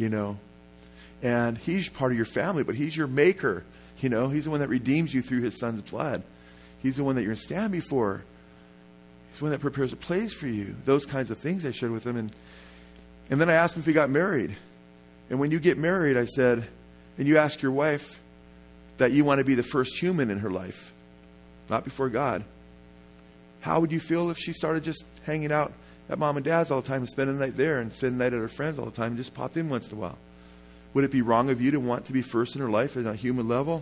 And he's part of your family, but he's your maker. He's the one that redeems you through his son's blood. He's the one that you're going to stand before. He's the one that prepares a place for you. Those kinds of things I shared with him. And then I asked him if he got married. And when you get married, I said, and you ask your wife that you want to be the first human in her life, not before God, how would you feel if she started just hanging out at mom and dad's all the time and spending the night there and spending the night at her friends all the time and just popped in once in a while? Would it be wrong of you to want to be first in her life at a human level?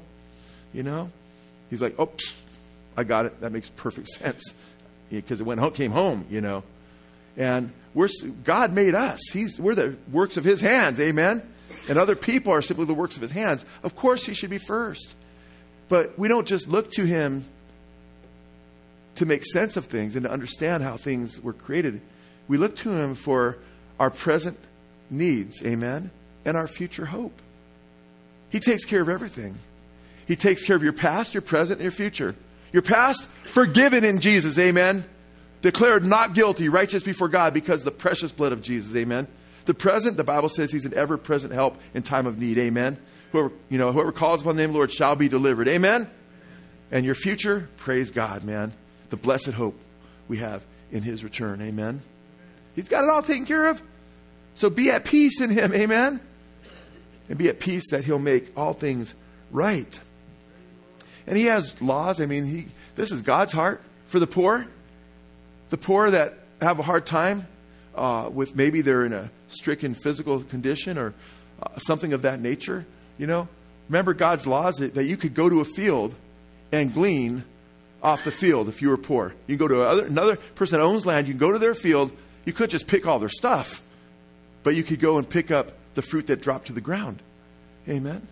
He's like, oh, I got it. That makes perfect sense. Because it came home, And God made us. We're the works of his hands, amen? And other people are simply the works of his hands. Of course, he should be first. But we don't just look to him to make sense of things and to understand how things were created. We look to him for our present needs, amen? And our future hope. He takes care of everything. He takes care of your past, your present, and your future. Your past, forgiven in Jesus, amen? Declared not guilty, righteous before God because of the precious blood of Jesus, amen? The present, the Bible says he's an ever-present help in time of need, amen? Whoever calls upon the name of the Lord shall be delivered, amen? And your future, praise God, man. The blessed hope we have in his return, amen? He's got it all taken care of. So be at peace in him, amen? And be at peace that he'll make all things right. And he has laws. This is God's heart for the poor. The poor that have a hard time with maybe they're in a stricken physical condition or something of that nature. Remember God's laws that you could go to a field and glean off the field if you were poor. You can go to another person that owns land. You can go to their field. You could just pick all their stuff. But you could go and pick up the fruit that dropped to the ground. Amen.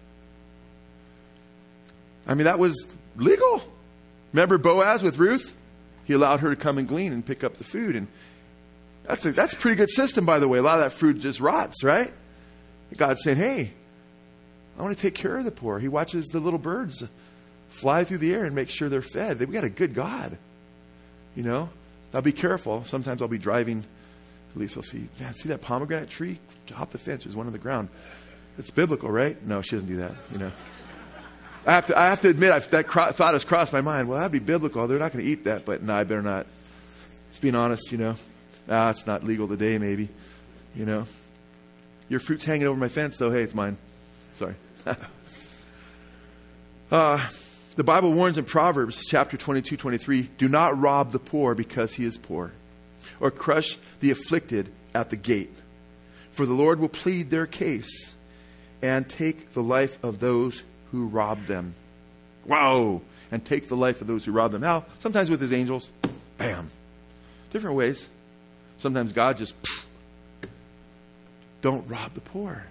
That was legal. Remember Boaz with Ruth? He allowed her to come and glean and pick up the food. And That's a pretty good system, by the way. A lot of that fruit just rots, right? God's saying, hey, I want to take care of the poor. He watches the little birds fly through the air and make sure they're fed. We got a good God. You know? Now be careful. Sometimes I'll be driving. At least I'll see, man, see that pomegranate tree? Hop the fence. There's one on the ground. It's biblical, right? No, she doesn't do that. You know? I have to admit, that thought has crossed my mind. Well, that'd be biblical. They're not going to eat that, but no, I better not. Just being honest, you know. It's not legal today, maybe. You know. Your fruit's hanging over my fence, though. Hey, it's mine. Sorry. The Bible warns in Proverbs chapter 22-23, do not rob the poor because he is poor, or crush the afflicted at the gate. For the Lord will plead their case and take the life of those who rob them. Wow! And take the life of those who rob them. How? Sometimes with his angels. Bam. Different ways. Sometimes God just, don't rob the poor.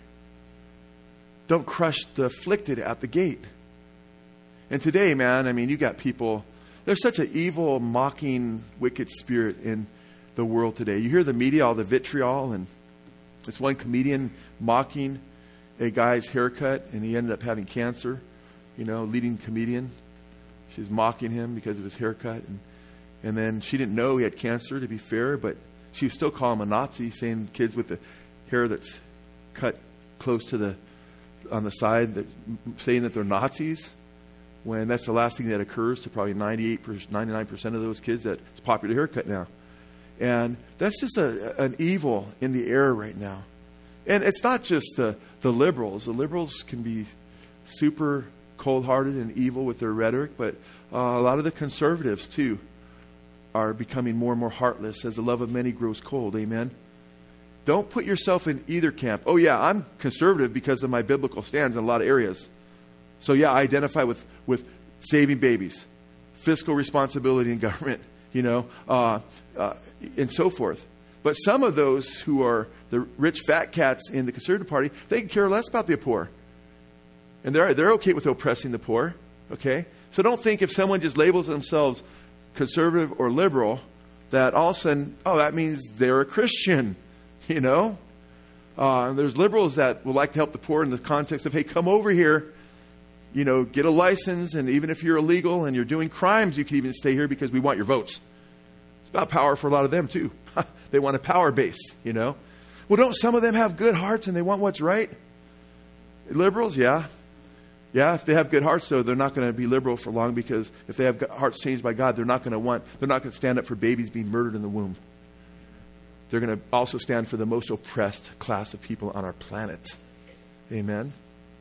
Don't crush the afflicted at the gate. And today, man, I mean, you got people, there's such an evil, mocking, wicked spirit in the world today. You hear the media, all the vitriol, and this one comedian mocking a guy's haircut, and he ended up having cancer, you know, leading comedian. She's mocking him because of his haircut. And then she didn't know he had cancer, to be fair, but she was still calling him a Nazi, saying kids with the hair that's cut close to on the side, saying that they're Nazis, when that's the last thing that occurs to probably 99% of those kids. That's a popular haircut now. And that's just an evil in the air right now. And it's not just the liberals. The liberals can be super cold-hearted and evil with their rhetoric, but a lot of the conservatives, too, are becoming more and more heartless as the love of many grows cold. Amen? Don't put yourself in either camp. Oh, yeah, I'm conservative because of my biblical stands in a lot of areas. So, yeah, I identify with saving babies, fiscal responsibility in government, you know, and so forth. But some of those who are the rich fat cats in the Conservative Party, they can care less about the poor. And they're okay with oppressing the poor, okay? So don't think if someone just labels themselves conservative or liberal that all of a sudden, oh, that means they're a Christian, you know? There's liberals that would like to help the poor in the context of, hey, come over here, you know, get a license, and even if you're illegal and you're doing crimes, you can even stay here because we want your votes. It's about power for a lot of them, too. They want a power base, you know? Well, don't some of them have good hearts and they want what's right? Liberals, yeah. Yeah, if they have good hearts, though, they're not going to be liberal for long, because if they have hearts changed by God, they're not going to stand up for babies being murdered in the womb. They're going to also stand for the most oppressed class of people on our planet. Amen.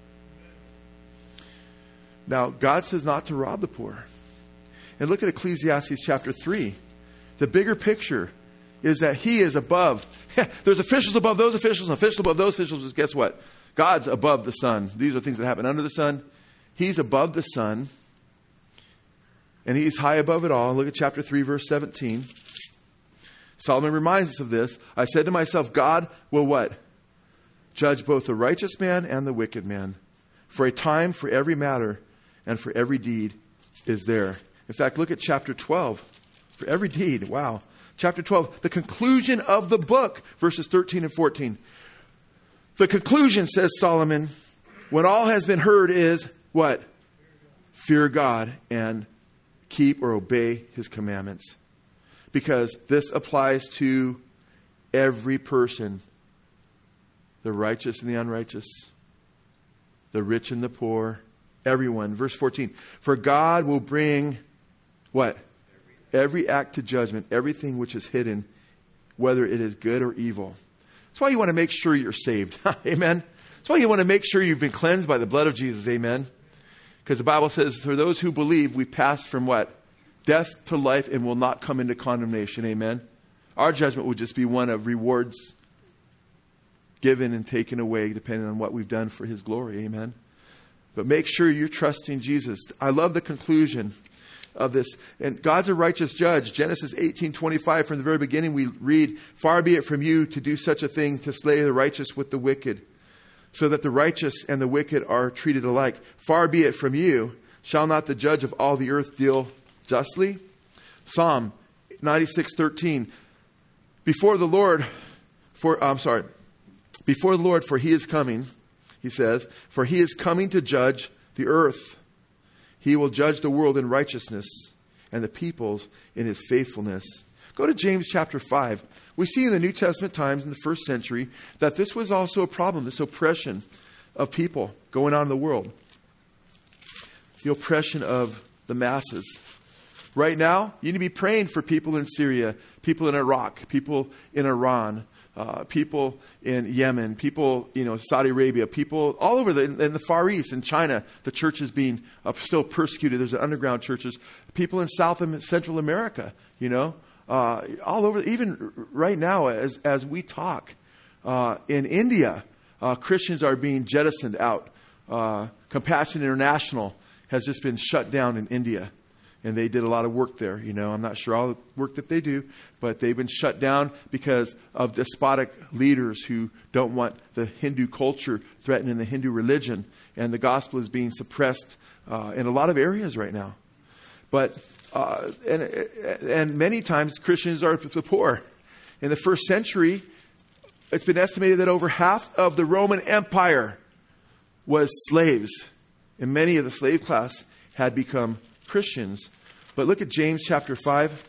Now, God says not to rob the poor. And look at Ecclesiastes chapter 3. The bigger picture is that he is above. There's officials above those officials, and officials above those officials. Guess what? God's above the sun. These are things that happen under the sun. He's above the sun. And he's high above it all. Look at chapter 3, verse 17. Solomon reminds us of this. I said to myself, God will what? Judge both the righteous man and the wicked man. For a time for every matter and for every deed is there. In fact, look at chapter 12. For every deed. Wow. Chapter 12. The conclusion of the book. Verses 13 and 14. The conclusion, says Solomon, when all has been heard is what? Fear God and keep or obey his commandments. Because this applies to every person. The righteous and the unrighteous. The rich and the poor. Everyone. Verse 14. For God will bring what? Every act to judgment. Everything which is hidden, whether it is good or evil. That's why you want to make sure you're saved. Amen. That's why you want to make sure you've been cleansed by the blood of Jesus. Amen. Because the Bible says, for those who believe, we pass from what? Death to life, and will not come into condemnation. Amen. Our judgment will just be one of rewards given and taken away, depending on what we've done for his glory. Amen. But make sure you're trusting Jesus. I love the conclusion of this. And God's a righteous judge. Genesis 18:25, from the very beginning we read, far be it from you to do such a thing, to slay the righteous with the wicked, so that the righteous and the wicked are treated alike. Far be it from you. Shall not the judge of all the earth deal justly? Psalm 96:13. before the Lord, for he is coming, he says, for he is coming to judge the earth. He will judge the world in righteousness and the peoples in his faithfulness. Go to James chapter 5. We see in the New Testament times in the first century that this was also a problem, this oppression of people going on in the world. The oppression of the masses. Right now, you need to be praying for people in Syria, people in Iraq, people in Iran, people in Yemen, people, Saudi Arabia, people all over in the Far East, in China. The church is being still persecuted. There's underground churches. People in South and Central America, all over. Even right now, as we talk, in India, Christians are being jettisoned out. Compassion International has just been shut down in India. And they did a lot of work there. I'm not sure all the work that they do, but they've been shut down because of despotic leaders who don't want the Hindu culture threatening the Hindu religion. And the gospel is being suppressed in a lot of areas right now. But and many times Christians are the poor. In the first century, it's been estimated that over half of the Roman Empire was slaves. And many of the slave class had become Christians. But look at James chapter 5.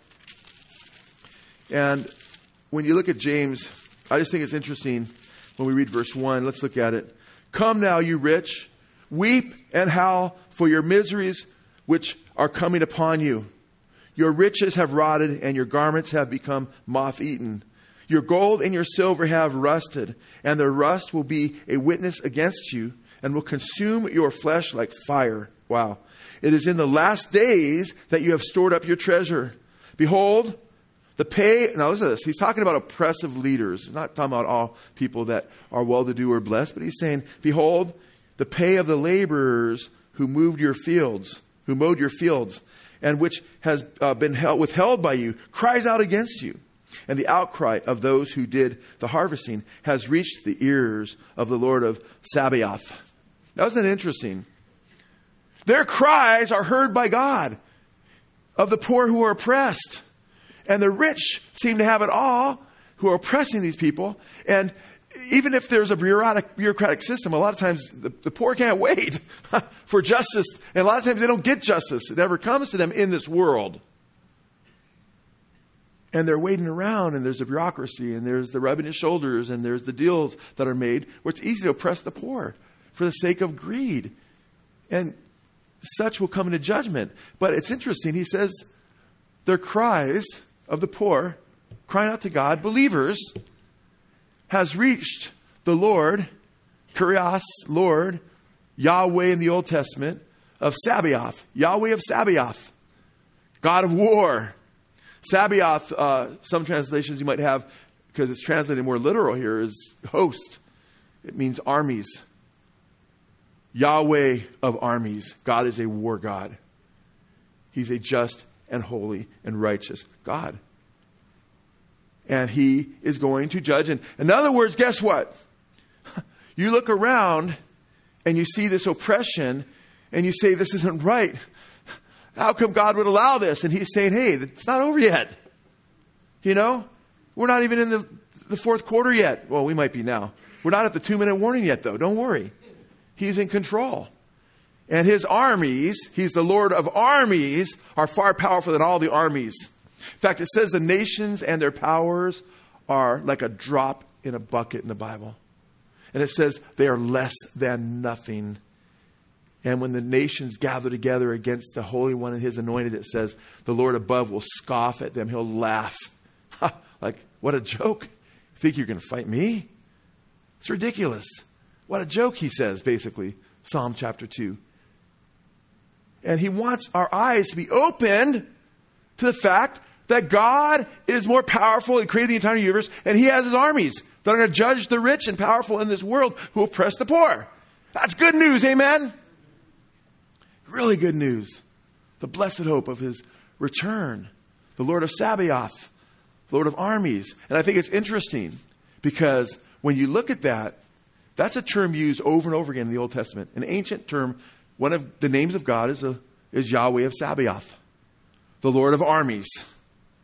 And when you look at James, I just think it's interesting when we read verse 1. Let's look at it. Come now, you rich, weep and howl for your miseries which are coming upon you. Your riches have rotted and your garments have become moth-eaten. Your gold and your silver have rusted, and the rust will be a witness against you and will consume your flesh like fire. Wow. It is in the last days that you have stored up your treasure. Behold, the pay... Now listen to this. He's talking about oppressive leaders. He's not talking about all people that are well-to-do or blessed. But he's saying, behold, the pay of the laborers who mowed your fields, and which has been withheld by you, cries out against you. And the outcry of those who did the harvesting has reached the ears of the Lord of Sabaoth. Now, isn't that interesting? Their cries are heard by God of the poor who are oppressed. And the rich seem to have it all who are oppressing these people. And even if there's a bureaucratic system, a lot of times the poor can't wait for justice. And a lot of times they don't get justice. It never comes to them in this world. And they're waiting around, and there's a bureaucracy, and there's the rubbing of shoulders, and there's the deals that are made where it's easy to oppress the poor for the sake of greed. And such will come into judgment. But it's interesting. He says their cries of the poor, crying out to God, believers, has reached the Lord, Kyrios, Lord, Yahweh in the Old Testament, of Sabaoth. Yahweh of Sabaoth. God of war. Sabaoth, some translations you might have, because it's translated more literal here, is host. It means armies. Yahweh of armies. God is a war God. He's a just and holy and righteous God. And he is going to judge. And in other words, guess what? You look around and you see this oppression and you say, this isn't right. How come God would allow this? And he's saying, hey, it's not over yet. We're not even in the fourth quarter yet. Well, we might be now. We're not at the 2-minute warning yet, though. Don't worry. He's in control. And his armies, he's the Lord of armies, are far powerful than all the armies. In fact, it says the nations and their powers are like a drop in a bucket in the Bible. And it says they are less than nothing. And when the nations gather together against the Holy One and his anointed, it says the Lord above will scoff at them. He'll laugh. Like, what a joke. You think you're going to fight me? It's ridiculous. What a joke, he says, basically. Psalm chapter 2. And he wants our eyes to be opened to the fact that God is more powerful and created the entire universe, and he has his armies that are going to judge the rich and powerful in this world who oppress the poor. That's good news, amen? Really good news. The blessed hope of his return. The Lord of Sabaoth. Lord of armies. And I think it's interesting because when you look at that, that's a term used over and over again in the Old Testament. An ancient term. One of the names of God is Yahweh of Sabaoth. The Lord of armies.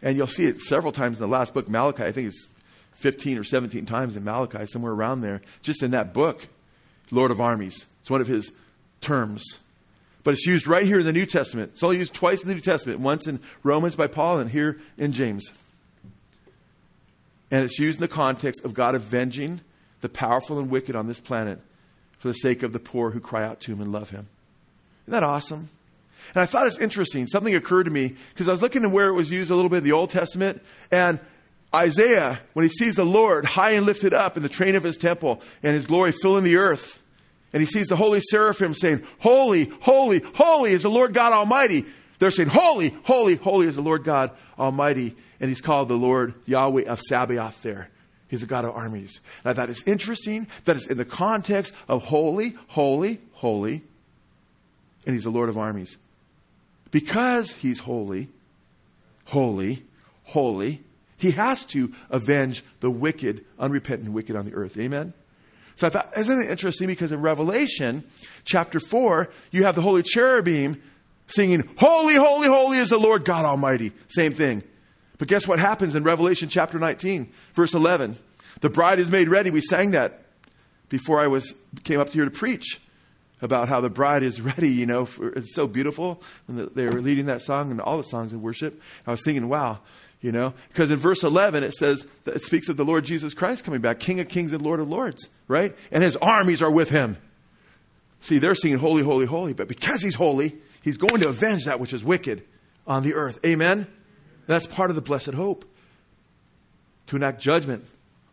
And you'll see it several times in the last book, Malachi. I think it's 15 or 17 times in Malachi, somewhere around there. Just in that book, Lord of Armies. It's one of his terms. But it's used right here in the New Testament. It's only used twice in the New Testament. Once in Romans by Paul and here in James. And it's used in the context of God avenging the powerful and wicked on this planet for the sake of the poor who cry out to him and love him. Isn't that awesome? And I thought it's interesting. Something occurred to me because I was looking at where it was used a little bit in the Old Testament. And Isaiah, when he sees the Lord high and lifted up in the train of his temple and his glory filling the earth, and he sees the holy seraphim saying, holy, holy, holy is the Lord God Almighty. They're saying, holy, holy, holy is the Lord God Almighty. And he's called the Lord Yahweh of Sabaoth there. He's the God of armies. And I thought it's interesting that it's in the context of holy, holy, holy. And he's the Lord of armies. Because he's holy, holy, holy, he has to avenge the wicked, unrepentant wicked on the earth. Amen? So I thought, isn't it interesting? Because in Revelation chapter 4, you have the holy cherubim singing, holy, holy, holy is the Lord God Almighty. Same thing. But guess what happens in Revelation chapter 19, verse 11? The bride is made ready. We sang that before I came up here to preach about how the bride is ready, you know. It's so beautiful when they were leading that song and all the songs in worship. I was thinking, wow, you know, because in verse 11 it says, that it speaks of the Lord Jesus Christ coming back, King of kings and Lord of lords, right? And his armies are with him. See, they're singing holy, holy, holy. But because he's holy, he's going to avenge that which is wicked on the earth. Amen? That's part of the blessed hope. To enact judgment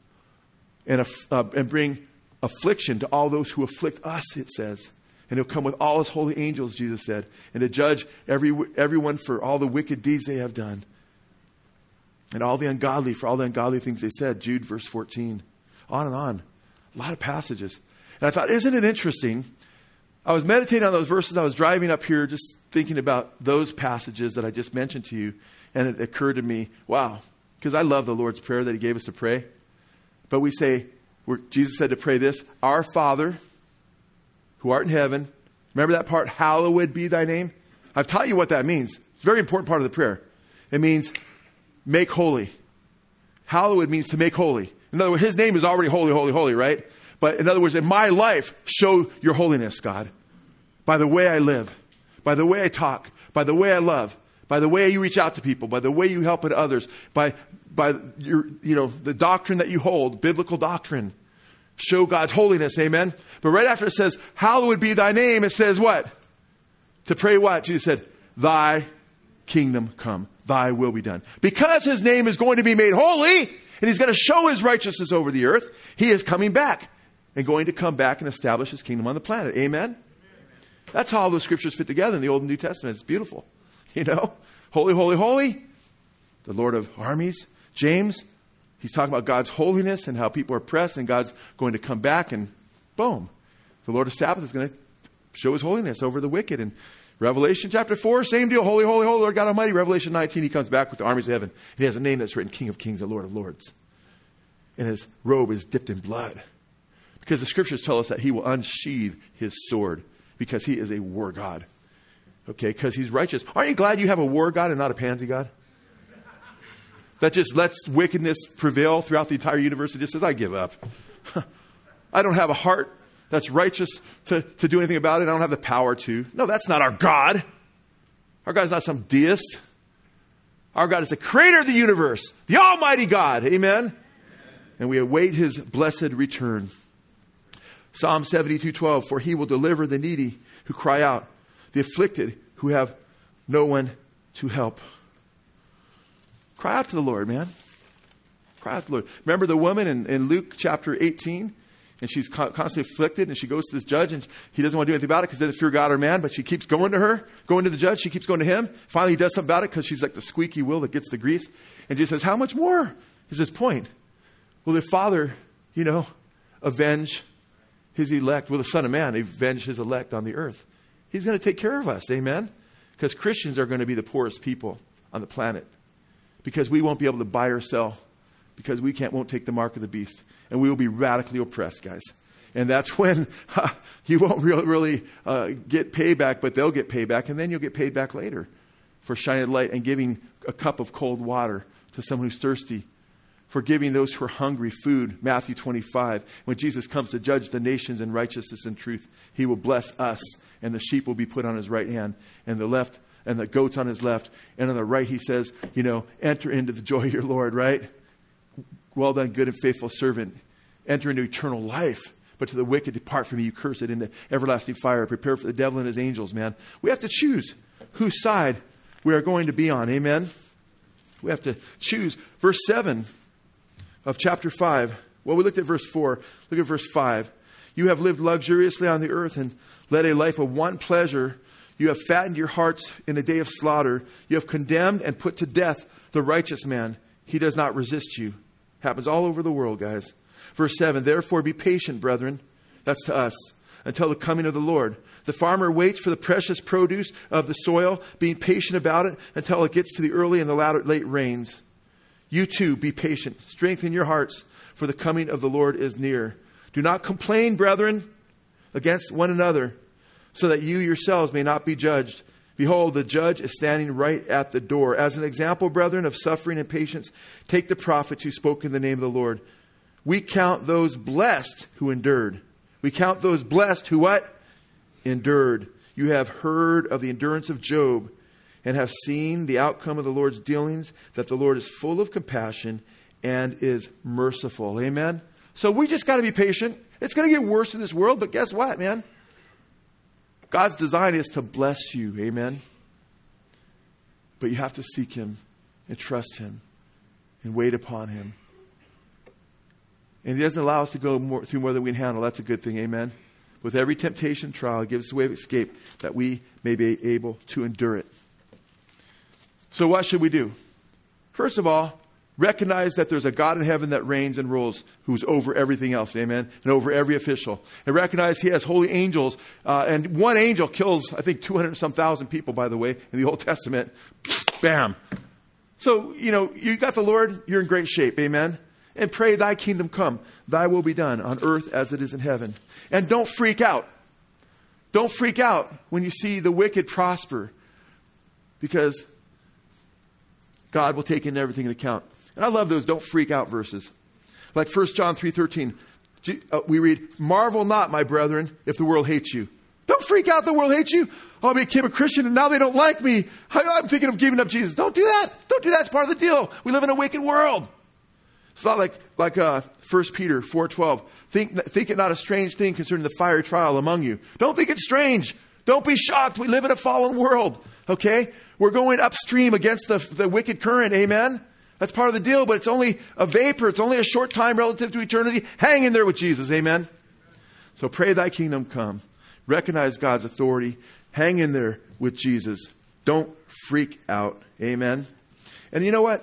and bring affliction to all those who afflict us, it says. And he'll come with all his holy angels, Jesus said. And to judge everyone for all the wicked deeds they have done. And all the ungodly for all the ungodly things they said. Jude verse 14. On and on. A lot of passages. And I thought, isn't it interesting? I was meditating on those verses. I was driving up here just thinking about those passages that I just mentioned to you. And it occurred to me, wow. Because I love the Lord's Prayer that he gave us to pray. But we say, Jesus said to pray this, Our Father, who art in heaven. Remember that part? Hallowed be thy name. I've taught you what that means. It's a very important part of the prayer. It means make holy. Hallowed means to make holy. In other words, his name is already holy, holy, holy, right? But in other words, in my life, show your holiness, God. By the way I live. By the way I talk. By the way I love. By the way you reach out to people. By the way you help others. By your, the doctrine that you hold. Biblical doctrine. Show God's holiness. Amen. But right after it says, hallowed be thy name, it says what? To pray what? Jesus said, thy kingdom come. Thy will be done. Because his name is going to be made holy, and he's going to show his righteousness over the earth, he is coming back and going to come back and establish his kingdom on the planet. Amen. That's how all the scriptures fit together in the Old and New Testament. It's beautiful. Holy, holy, holy. The Lord of armies. James, he's talking about God's holiness and how people are oppressed and God's going to come back and boom. The Lord of Sabbath is going to show his holiness over the wicked. And Revelation chapter 4, same deal. Holy, holy, holy, Lord God Almighty. Revelation 19, he comes back with the armies of heaven. He has a name that's written King of Kings and Lord of Lords. And his robe is dipped in blood. Because the scriptures tell us that he will unsheathe his sword because he is a war God. Okay, because he's righteous. Aren't you glad you have a war God and not a pansy God? That just lets wickedness prevail throughout the entire universe. It just says, I give up. I don't have a heart that's righteous to do anything about it. I don't have the power to. No, that's not our God. Our God is not some deist. Our God is the creator of the universe. The Almighty God. Amen? And we await his blessed return. Psalm 72:12. For he will deliver the needy who cry out, the afflicted who have no one to help. Cry out to the Lord, man. Cry out to the Lord. Remember the woman in Luke chapter 18? And she's constantly afflicted, and she goes to this judge, and he doesn't want to do anything about it because they doesn't fear God or man, but she keeps going to her, going to the judge. She keeps going to him. Finally, he does something about it because she's like the squeaky wheel that gets the grease. And Jesus says, how much more is this point? Will the Father, avenge his elect? Will the Son of Man avenge his elect on the earth? He's going to take care of us. Amen? Because Christians are going to be the poorest people on the planet. Because we won't be able to buy or sell. Because we won't take the mark of the beast. And we will be radically oppressed, guys. And that's when you won't really get payback, but they'll get payback. And then you'll get paid back later for shining a light and giving a cup of cold water to someone who's thirsty, for giving those who are hungry food. Matthew 25. When Jesus comes to judge the nations in righteousness and truth, he will bless us, and the sheep will be put on his right hand, and the left, and the goats on his left. And on the right, he says, enter into the joy of your Lord, right? Well done, good and faithful servant. Enter into eternal life. But to the wicked, depart from me, you cursed, into everlasting fire. Prepare for the devil and his angels, man. We have to choose whose side we are going to be on. Amen? We have to choose. Verse 7 of chapter 5. Well, we looked at verse 4. Look at verse 5. You have lived luxuriously on the earth and led a life of want pleasure. You have fattened your hearts in a day of slaughter. You have condemned and put to death the righteous man. He does not resist you. Happens all over the world, guys. Verse 7, therefore be patient, brethren. That's to us. Until the coming of the Lord. The farmer waits for the precious produce of the soil, being patient about it until it gets to the early and the late rains. You too, be patient. Strengthen your hearts, for the coming of the Lord is near. Do not complain, brethren, against one another, so that you yourselves may not be judged. Behold, the judge is standing right at the door. As an example, brethren, of suffering and patience, take the prophets who spoke in the name of the Lord. We count those blessed who endured. We count those blessed who what? Endured. You have heard of the endurance of Job and have seen the outcome of the Lord's dealings, that the Lord is full of compassion and is merciful. Amen? So we just got to be patient. It's going to get worse in this world, but guess what, man? God's design is to bless you. Amen? But you have to seek him and trust him and wait upon him. And he doesn't allow us to go through more than we can handle. That's a good thing. Amen? With every temptation trial, he gives us a way of escape that we may be able to endure it. So what should we do? First of all, recognize that there's a God in heaven that reigns and rules, who's over everything else. Amen? And over every official. And recognize he has holy angels. And one angel kills, I think, 200-some thousand people, by the way, in the Old Testament. Bam. So, you got the Lord, you're in great shape. Amen? And pray, thy kingdom come. Thy will be done on earth as it is in heaven. And don't freak out. Don't freak out when you see the wicked prosper. Because God will take in everything into account. And I love those don't freak out verses. Like 1 John 3:13. We read, marvel not, my brethren, if the world hates you. Don't freak out, the world hates you. Oh, I became a Christian and now they don't like me. I'm thinking of giving up Jesus. Don't do that. Don't do that. It's part of the deal. We live in a wicked world. It's not like 1 Peter 4:12. Think it not a strange thing concerning the fiery trial among you. Don't think it's strange. Don't be shocked. We live in a fallen world. Okay? We're going upstream against the wicked current. Amen? That's part of the deal, but it's only a vapor. It's only a short time relative to eternity. Hang in there with Jesus. Amen? So pray thy kingdom come. Recognize God's authority. Hang in there with Jesus. Don't freak out. Amen? And you know what?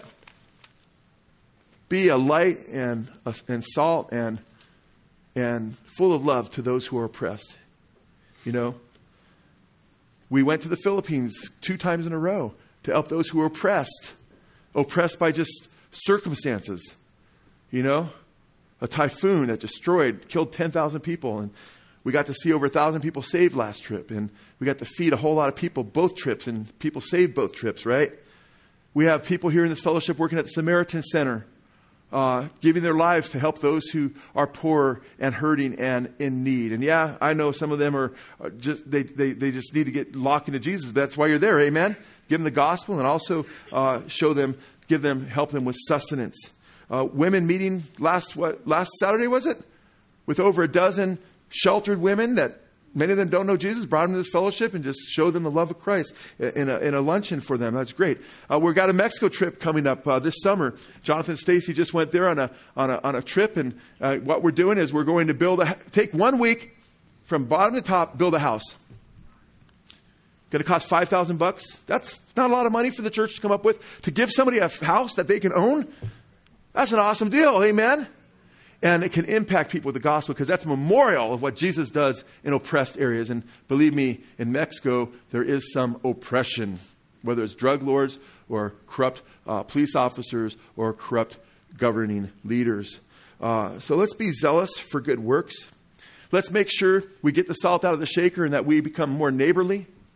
Be a light and salt and full of love to those who are oppressed. We went to the Philippines 2 times in a row to help those who are oppressed by just circumstances. A typhoon that killed 10,000 people. And we got to see over 1,000 people saved last trip. And we got to feed a whole lot of people both trips. And people saved both trips, right? We have people here in this fellowship working at the Samaritan Center. Giving their lives to help those who are poor and hurting and in need. And yeah, I know some of them are just, they just need to get locked into Jesus. But that's why you're there. Amen. Give them the gospel and also, help them with sustenance. Women meeting last Saturday, was it? With over a dozen sheltered women that many of them don't know Jesus, brought them to this fellowship and just showed them the love of Christ in a luncheon for them. That's great. We've got a Mexico trip coming up this summer. Jonathan and Stacy just went there on a trip, and what we're doing is we're going to take 1 week from bottom to top, build a house. Going to cost $5,000. That's not a lot of money for the church to come up with. To give somebody a house that they can own, that's an awesome deal. Amen. And it can impact people with the gospel because that's a memorial of what Jesus does in oppressed areas. And believe me, in Mexico, there is some oppression, whether it's drug lords or corrupt police officers or corrupt governing leaders. So let's be zealous for good works. Let's make sure we get the salt out of the shaker and that we become more neighborly.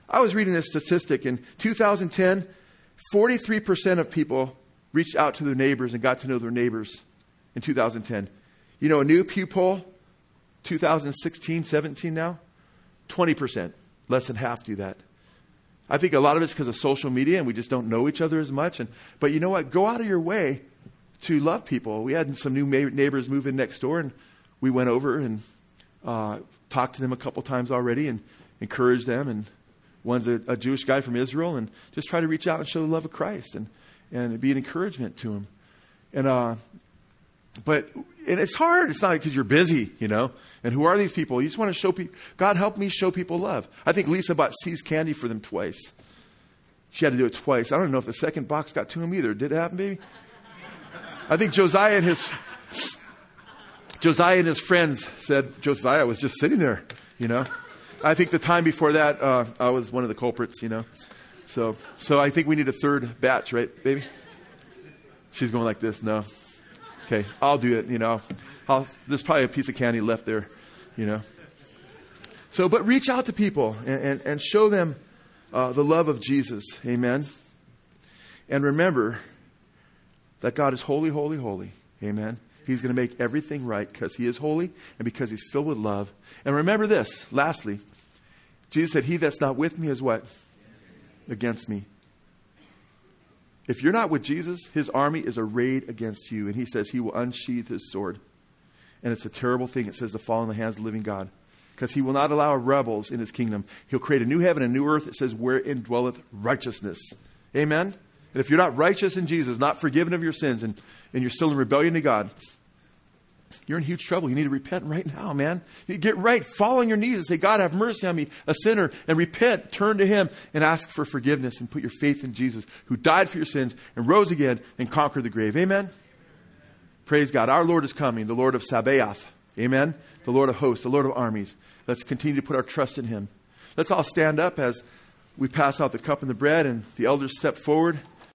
I was reading this statistic. In 2010, 43% of people reached out to their neighbors and got to know their neighbors in 2010. You know, a new Pew poll, 2016, 17 now, 20%. Less than half do that. I think a lot of it's because of social media and we just don't know each other as much. But you know what? Go out of your way to love people. We had some new neighbors move in next door, and we went over and talked to them a couple times already and encouraged them. And one's a Jewish guy from Israel, and just try to reach out and show the love of Christ and be an encouragement to him. But it's hard. It's not because you're busy, you know. And who are these people? You just want to show people. God, help me show people love. I think Lisa bought See's candy for them twice. She had to do it twice. I don't know if the second box got to him either. Did it happen, baby? I think Josiah and his friends said, Josiah was just sitting there, you know. I think the time before that, I was one of the culprits, you know. So I think we need a third batch, right, baby? She's going like this. No. Okay, I'll do it, you know. There's probably a piece of candy left there, you know. So, but reach out to people and show them the love of Jesus. Amen. And remember that God is holy, holy, holy. Amen. He's going to make everything right because he is holy and because he's filled with love. And remember this, lastly, Jesus said, he that's not with me is what? Against me. If you're not with Jesus, his army is arrayed against you. And he says he will unsheath his sword. And it's a terrible thing, it says, to fall in the hands of the living God. Because he will not allow rebels in his kingdom. He'll create a new heaven and a new earth, it says, wherein dwelleth righteousness. Amen? And if you're not righteous in Jesus, not forgiven of your sins, and you're still in rebellion to God, you're in huge trouble. You need to repent right now, man. You need to get right. Fall on your knees and say, God, have mercy on me, a sinner, and repent. Turn to him and ask for forgiveness and put your faith in Jesus, who died for your sins and rose again and conquered the grave. Amen? Praise God. Our Lord is coming, the Lord of Sabaoth. Amen? The Lord of hosts, the Lord of armies. Let's continue to put our trust in him. Let's all stand up as we pass out the cup and the bread, and the elders step forward.